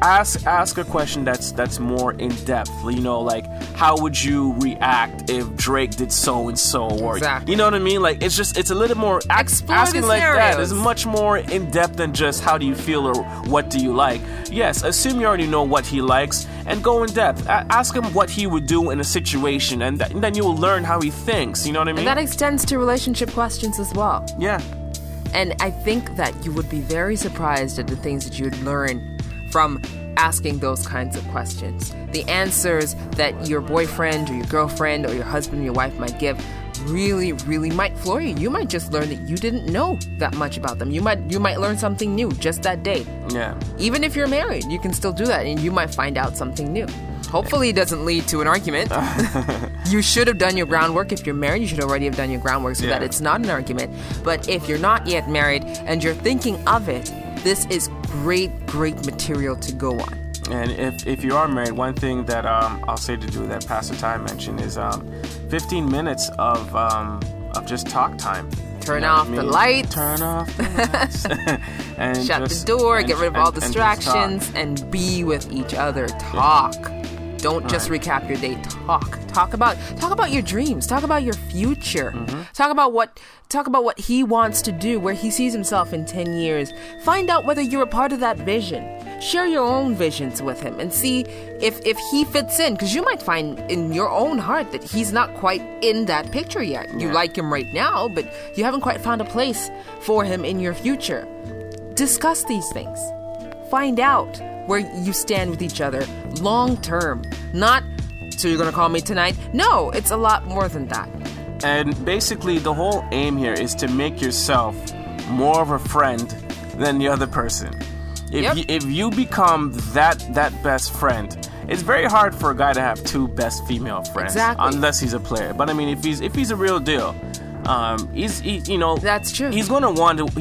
ask a question that's more in depth. Like, how would you react if Drake did so and so, or Exactly. you know what I mean? Like, it's a little more Explore asking the like that scenarios. is much more in depth than just how do you feel or what do you like. Yes, assume you already know what he likes and go in depth. Ask him what he would do in a situation, and then you will learn how he thinks. You know what I mean? And that extends to relationship questions as well. Yeah. And I think that you would be very surprised at the things that you'd learn from asking those kinds of questions. The answers that your boyfriend or your girlfriend or your husband or your wife might give really, really might floor you. You might just learn that you didn't know that much about them. You might learn something new just that day. Yeah. Even if you're married, you can still do that, and you might find out something new. Hopefully it doesn't lead to an argument. You should have done your groundwork. If you're married, you should already have done your groundwork so that it's not an argument. But if you're not yet married and you're thinking of it, this is great material to go on. And if you are married, one thing that I'll say to do that Pastor Ty mentioned is 15 minutes of just talk time. Turn off the lights. Turn off the lights. And shut just, the door, and, get rid of all and just distractions, and be with each other. Talk. Don't just recap your day. Talk about your dreams. Talk about your future. Talk about what he wants to do, where he sees himself in 10 years. Find out whether you're a part of that vision. Share your own visions with him and see if he fits in, because you might find in your own heart that he's not quite in that picture yet. You like him right now, but you haven't quite found a place for him in your future. Discuss these things. Find out where you stand with each other long term. Not, so you're gonna call me tonight? No, it's a lot more than that. And basically, the whole aim here is to make yourself more of a friend than the other person. If you become that best friend, it's very hard for a guy to have two best female friends, unless he's a player. But I mean, if he's a real deal, that's true. He's going to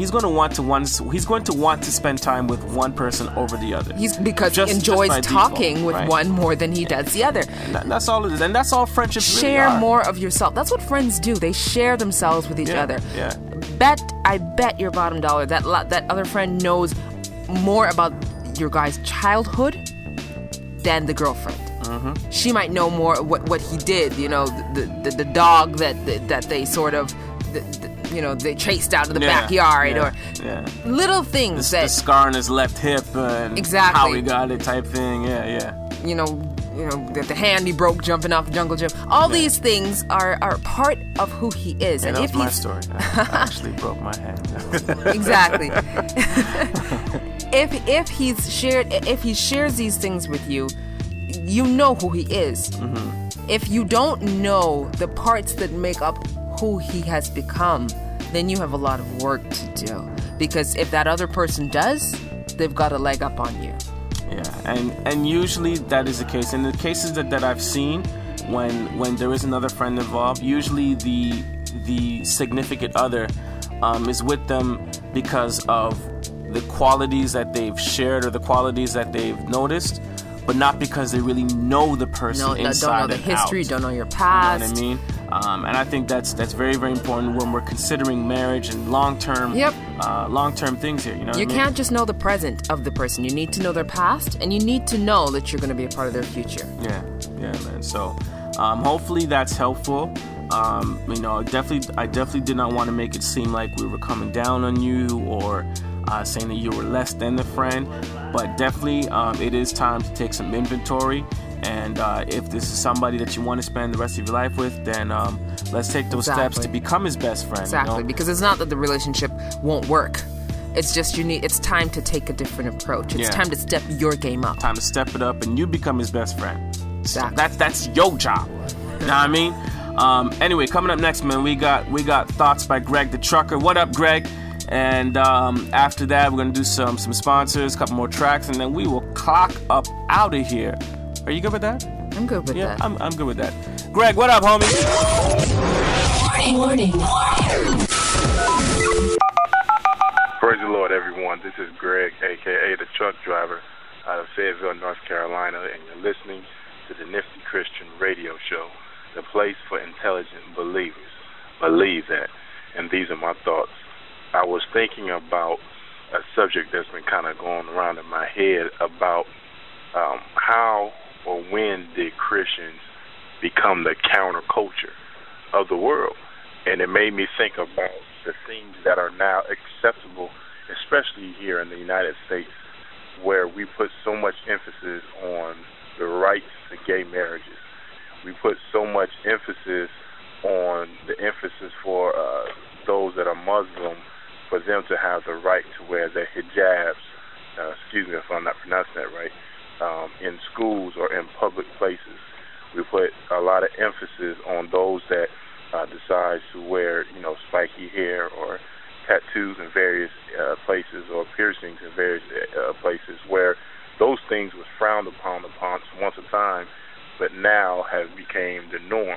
want to spend time with one person over the other. Because he enjoys talking with one more than he does the other. That's all it is, and that's all friendships Share really are. more of yourself. That's what friends do. They share themselves with each other. Yeah. I bet your bottom dollar that other friend knows more about your guy's childhood than the girlfriend. She might know more what he did, the dog that they sort of, they chased out of the backyard, or little things the scar on his left hip, and how he got it, type thing. That the hand he broke jumping off the jungle gym. All these things are part of who he is. And that was my story. I actually broke my hand. Exactly. If he shares these things with you, you know who he is. If you don't know the parts that make up who he has become, then you have a lot of work to do. Because if that other person does, they've got a leg up on you. Yeah, and usually that is the case. In the cases that I've seen, when there is another friend involved, usually the significant other is with them because of the qualities that they've shared or the qualities that they've noticed, but not because they really know the person inside don't know the history, out. Don't know your past. You know what I mean? And I think that's very, very important when we're considering marriage and long-term things here. You can't just know the present of the person. You need to know their past, and you need to know that you're going to be a part of their future. Yeah, man. So hopefully that's helpful. I definitely did not want to make it seem like we were coming down on you or saying that you were less than the friend, but definitely it is time to take some inventory. And if this is somebody that you want to spend the rest of your life with, then let's take those steps to become his best friend. Exactly, because it's not that the relationship won't work. It's just it's time to take a different approach. It's time to step your game up. Time to step it up, and you become his best friend. Exactly. That's your job. You know what I mean? Anyway, coming up next, man, we got thoughts by Greg the Trucker. What up, Greg? And after that, we're gonna do some sponsors, a couple more tracks, and then we will clock up out of here. Are you good with that? I'm good with that. I'm good with that. Greg, what up, homie? Warning. Praise the Lord, everyone. This is Greg, a.k.a. the truck driver, out of Fayetteville, North Carolina, and you're listening to the Nifty Christian Radio Show, the place for intelligent believers. Believe that. And these are my thoughts. I was thinking about a subject that's been kind of going around in my head about how or when did Christians become the counterculture of the world. And it made me think about the things that are now acceptable, especially here in the United States, where we put so much emphasis on the rights to gay marriages. We put so much emphasis on the emphasis for those that are Muslim, for them to have the right to wear their hijabs, excuse me if I'm not pronouncing that right, in schools or in public places. We put a lot of emphasis on those that decide to wear, spiky hair or tattoos in various places or piercings in various places, where those things was frowned upon once a time, but now have became the norm.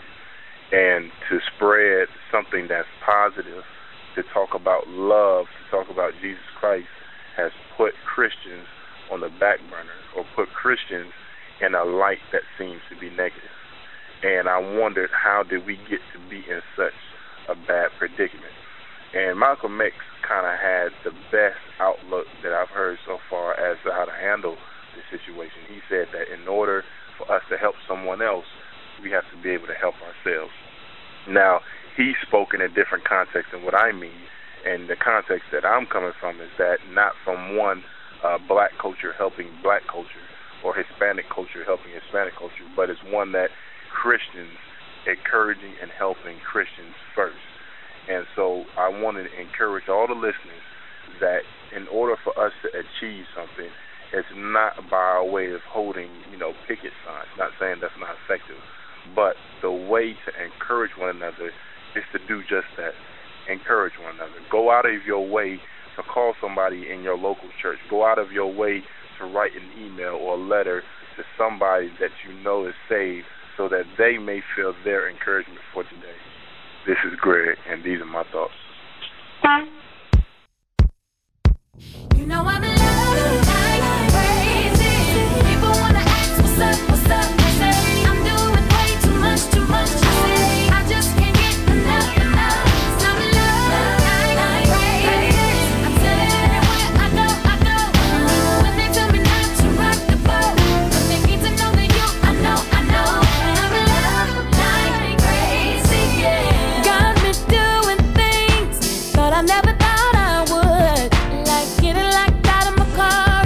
And to spread something that's positive, to talk about love, to talk about Jesus Christ, has put Christians on the back burner or put Christians in a light that seems to be negative. And I wondered, how did we get to be in such a bad predicament? And Malcolm X kind of had the best outlook that I've heard so far as to how to handle the situation. He said that in order for us to help someone else, we have to be able to help ourselves. Now, he spoke in a different context than what I mean, and the context that I'm coming from is that not from one black culture helping black culture or Hispanic culture helping Hispanic culture, but it's one that Christians encouraging and helping Christians first. And so I wanted to encourage all the listeners that in order for us to achieve something, it's not by our way of holding, picket signs. Not saying that's not effective, but the way to encourage one another is to do just that. Encourage one another. Go out of your way to call somebody in your local church. Go out of your way to write an email or a letter to somebody that you know is saved, so that they may feel their encouragement for today. This is Greg, and these are my thoughts. You know I'm in love, I'm crazy. People wanna ask what's up, they say I'm doing way too much, they say I just can't get enough. So I'm in love, I'm crazy. I'm telling everywhere I go. When they tell me not to rock the boat, but they need to know that I know. I'm in love, I'm crazy, yeah. Got me doing things that I never thought I would, like getting locked out of my car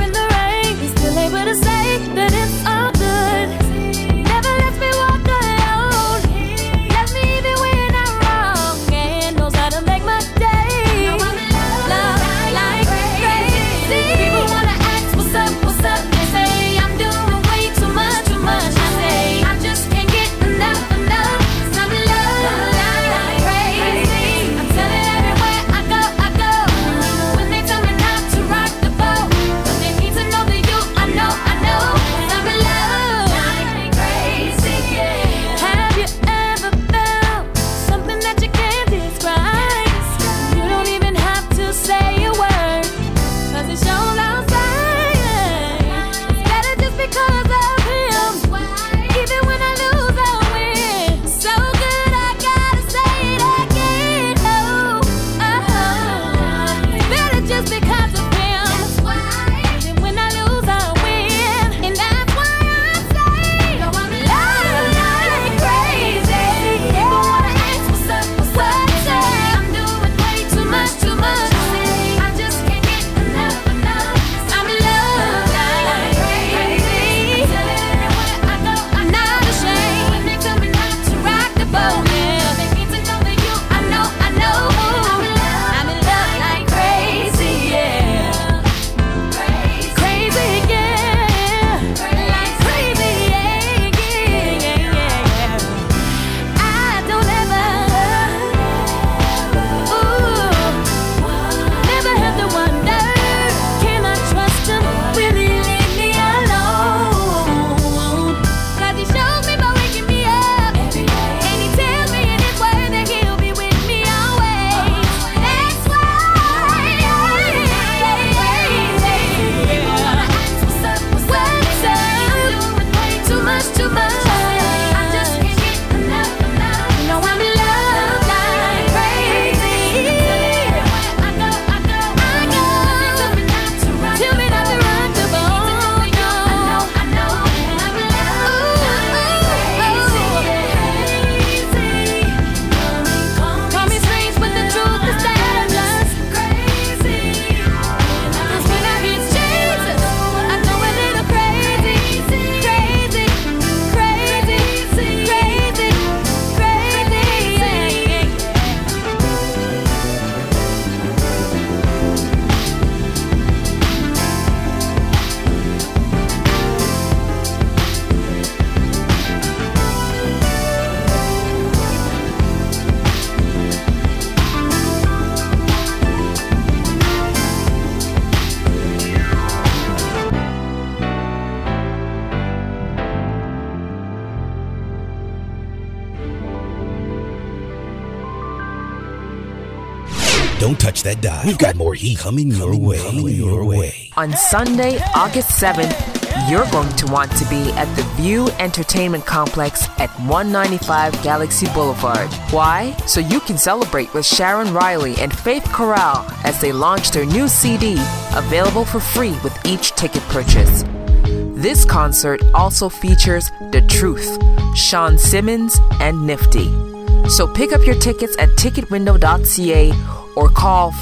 Don't touch that dial. We've got more heat coming your way. On Sunday, August 7th, you're going to want to be at the View Entertainment Complex at 195 Galaxy Boulevard. Why? So you can celebrate with Sharon Riley and Faith Corral as they launch their new CD, available for free with each ticket purchase. This concert also features The Truth, Sean Simmons, and Nifty. So pick up your tickets at ticketwindow.ca or call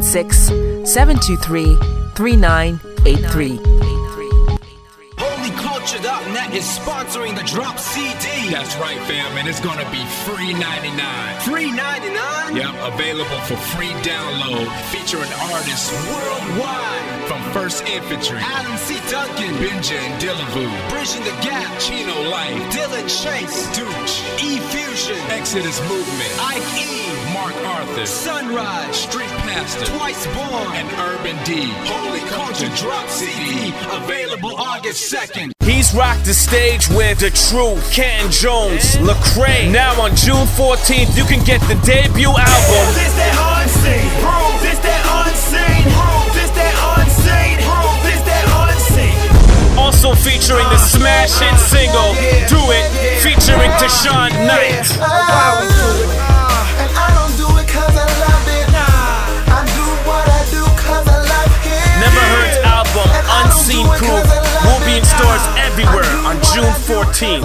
416-723-3983. HolyCulture.net is sponsoring the Drop CD. That's right, fam, and it's gonna be free $99. Free $99? Yep, available for free download, featuring artists worldwide. From First Infantry, Adam C. Duncan, Benja and Dillavu, Bridging the Gap, Chino Life, Dylan Chase, Dooch, E-Fusion, Exodus Movement, Ike E, Mark Arthur, Sunrise, Street Pastor, Twice Born, and Urban D. Holy Culture Drop CD, available August 2nd. He's rocked the stage with The Truth, Canton Jones, Lecrae. Now on June 14th, you can get the debut album. This that unseen, this that unseen, this that unseen, this that unseen. Also featuring the smash hit single, Do It, featuring Deshaun Knight. And I don't do it cause I love it. I do what I do cause I like it. Never Heard's album, Unseen Proof, will be in stores everywhere on June 14th.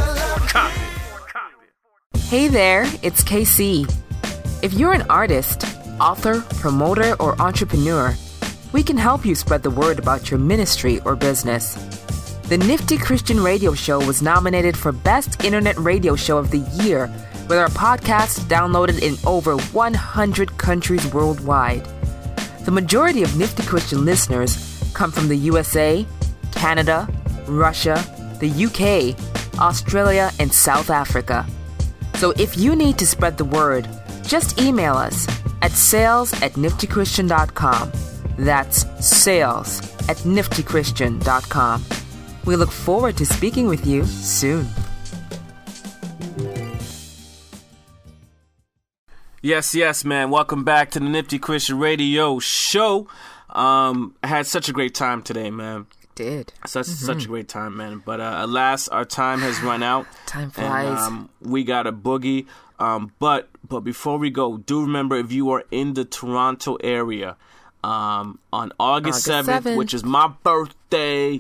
Hey there, it's KC. If you're an artist, author, promoter, or entrepreneur, we can help you spread the word about your ministry or business. The Nifty Christian Radio Show was nominated for Best Internet Radio Show of the Year, with our podcast downloaded in over 100 countries worldwide. The majority of Nifty Christian listeners come from the USA, Canada, Russia, the UK, Australia, and South Africa. So if you need to spread the word, just email us at sales@niftychristian.com. That's sales@niftychristian.com. We look forward to speaking with you soon. Yes, man. Welcome back to the Nifty Christian Radio Show. I had such a great time today, man. Did. Such a great time, man. But alas, our time has run out. Time flies. And, we got a boogie. But before we go, do remember, if you are in the Toronto area, on August 7th, which is my birthday,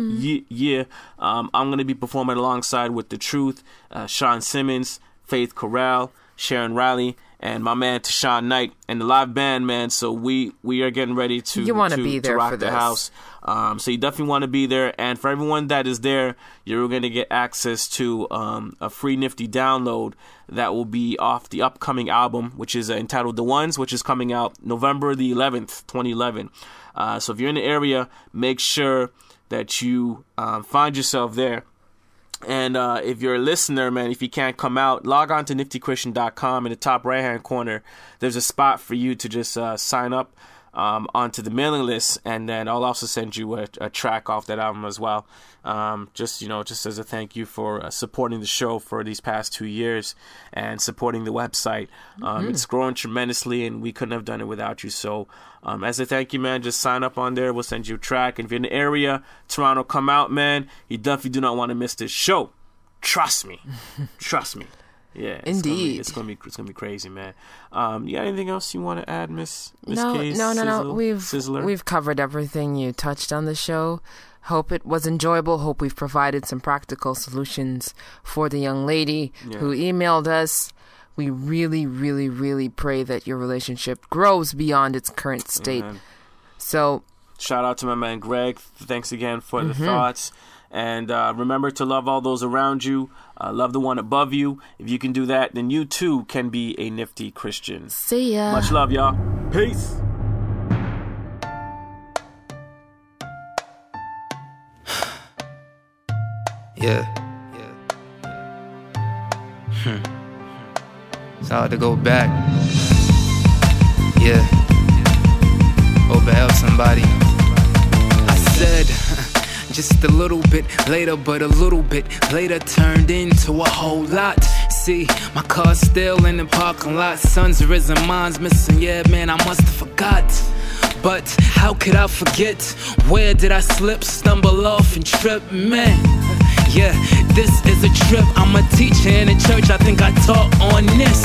I'm going to be performing alongside with The Truth, Sean Simmons, Faith Corral, Sharon Riley, and my man Deshaun Knight, and the live band, man. So we are getting ready to be there rock for the this. house. So you definitely want to be there. And for everyone that is there, you're going to get access to a free Nifty download that will be off the upcoming album, which is entitled The Ones, which is coming out November the 11th, 2011. So if you're in the area, make sure that you find yourself there. And if you're a listener, man, if you can't come out, log on to niftychristian.com. In the top right-hand corner, there's a spot for you to just sign up onto the mailing list, and then I'll also send you a track off that album as well. Just as a thank you for supporting the show for these past 2 years and supporting the website. It's growing tremendously, and we couldn't have done it without you. So as a thank you, man, just sign up on there. We'll send you a track. And if you're in the area, Toronto, come out, man. You definitely do not want to miss this show. Trust me. Trust me. Yeah, indeed. It's gonna be crazy, man. You got anything else you want to add, Miss No. Sizzler? We've covered everything you touched on the show. Hope it was enjoyable. Hope we've provided some practical solutions for the young lady who emailed us. We really, really, really pray that your relationship grows beyond its current state. Amen. So, shout out to my man Greg. Thanks again for the thoughts. And remember to love all those around you. Love the one above you. If you can do that, then you too can be a Nifty Christian. See ya. Much love, y'all. Peace. Yeah. It's hard to go back. Yeah. Hope I help somebody. I said, just a little bit later, but a little bit later turned into a whole lot. see, my car's still in the parking lot. Sun's risen, mine's missing. Yeah, man, I must have forgot. But how could I forget? Where did I slip, stumble off and trip? Man, yeah, this is a trip. I'm a teacher in a church, I think I taught on this.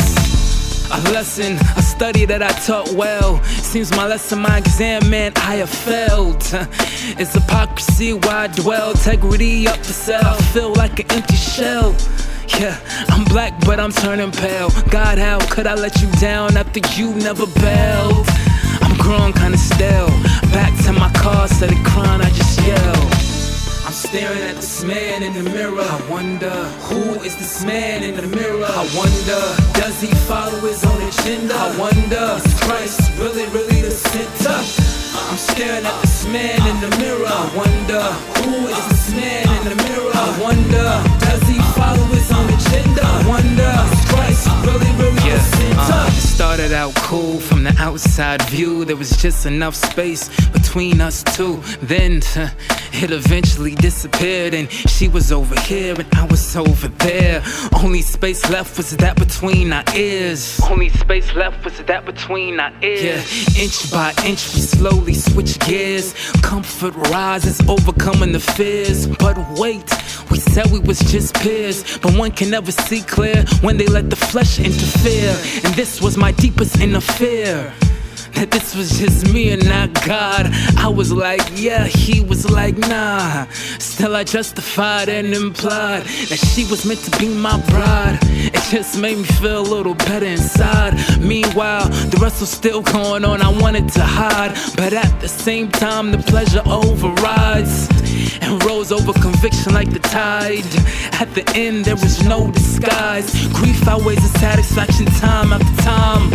A lesson, a study that I taught well. Seems my lesson, my exam, man, I have failed. It's hypocrisy where I dwell. Integrity up for sale, I feel like an empty shell. Yeah, I'm black but I'm turning pale. God, how could I let you down after you never bailed? I'm growing kinda stale. Back to my car, instead of crying, I just yell. I'm staring at this man in the mirror. I wonder, who is this man in the mirror? I wonder, does he follow his own agenda? I wonder, is Christ really, really the center? I'm staring at this man in the mirror. I wonder, who is this man in the mirror? I wonder, does he follow his own agenda? I wonder, is Christ really, really the center? It started out cool from the outside view. There was just enough space between us two. Then it eventually disappeared, and she was over here and I was over there. Only space left was that between our ears. Only space left was that between our ears. Yeah, inch by inch we slowly switch gears. Comfort rises, overcoming the fears. But wait, we said we was just peers, but one can never see clear when they let the flesh interfere. And this was my deepest inner fear, that this was just me and not God. I was like, yeah, he was like, nah. Still I justified and implied that she was meant to be my bride. It just made me feel a little better inside. Meanwhile, the rest was still going on, I wanted to hide. But at the same time, the pleasure overrides and rose over conviction like the tide. At the end, there was no disguise. Grief outweighs the satisfaction time after time.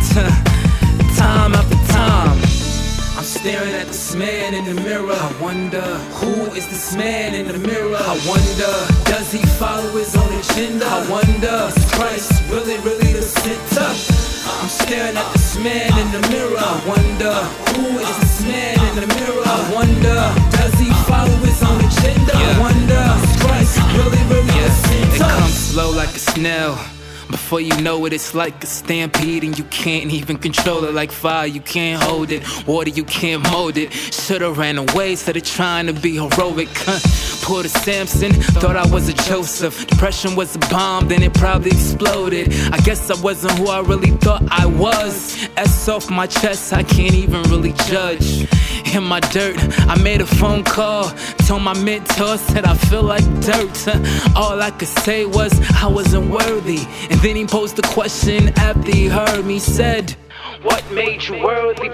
Time after time, I'm staring at this man in the mirror. I wonder, who is this man in the mirror? I wonder, does he follow his own agenda? I wonder, is Christ really, really the center? I'm staring at this man in the mirror. I wonder, who is this man in the mirror? I wonder, does he follow his own agenda? I wonder, is Christ really, really the center? It comes slow like a snail. Before you know it, it's like a stampede, and you can't even control it. Like fire, you can't hold it. Water, you can't mold it. Should've ran away instead of trying to be heroic. Pulled a Samson, thought I was a Joseph. Depression was a bomb, then it probably exploded. I guess I wasn't who I really thought I was. S off my chest, I can't even really judge. In my dirt, I made a phone call, told my mentor, said I feel like dirt. All I could say was I wasn't worthy. And then he posed the question after he heard me. Said, what made you worthy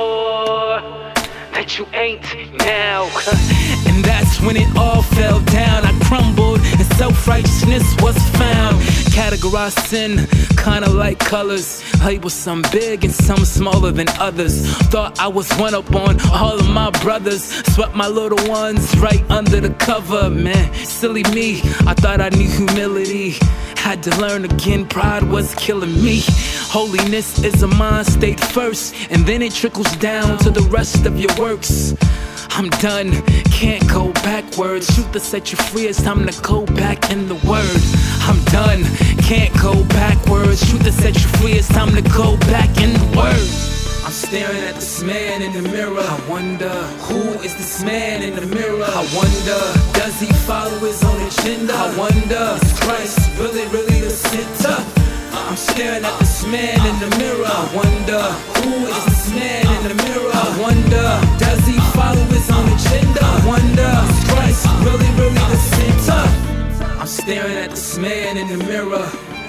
before that you ain't now? And that's when it all fell down. I crumbled and self-righteousness was found. Categorized sin, kinda like colors. Labeled some big and some smaller than others. Thought I was one up on all of my brothers. Swept my little ones right under the cover. Man, silly me, I thought I knew humility. Had to learn again, pride was killing me. Holiness is a mind state first, and then it trickles down to the rest of your works. I'm done, can't go backwards. Truth to set you free, it's time to go back in the word. I'm done, can't go backwards. Truth to set you free, it's time to go back in the word. I'm staring at this man in the mirror. I wonder, who is this man in the mirror? I wonder, does he follow his own agenda? I wonder, is Christ really, really the center? I'm staring at this man in the mirror. I wonder, who is this man in the mirror? I wonder, does he follow his own agenda? I wonder, is Christ really, really the center? I'm staring at this man in the mirror.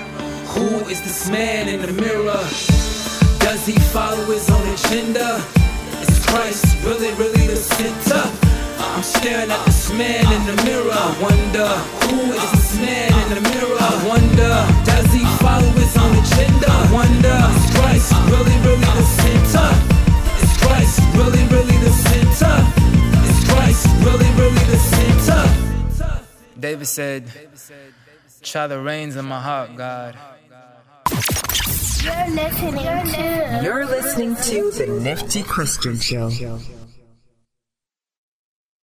Who is this man in the mirror? Does he follow his own agenda? Is Christ really, really the center? I'm staring at this man in the mirror. I wonder, who is this man in the mirror? I wonder, does he follow his own agenda? I wonder, is Christ really, really the center? Is Christ really, really the center? Is Christ really, really the center? David said, try the reins in my heart, God. You're listening to the Nifty Christian Show.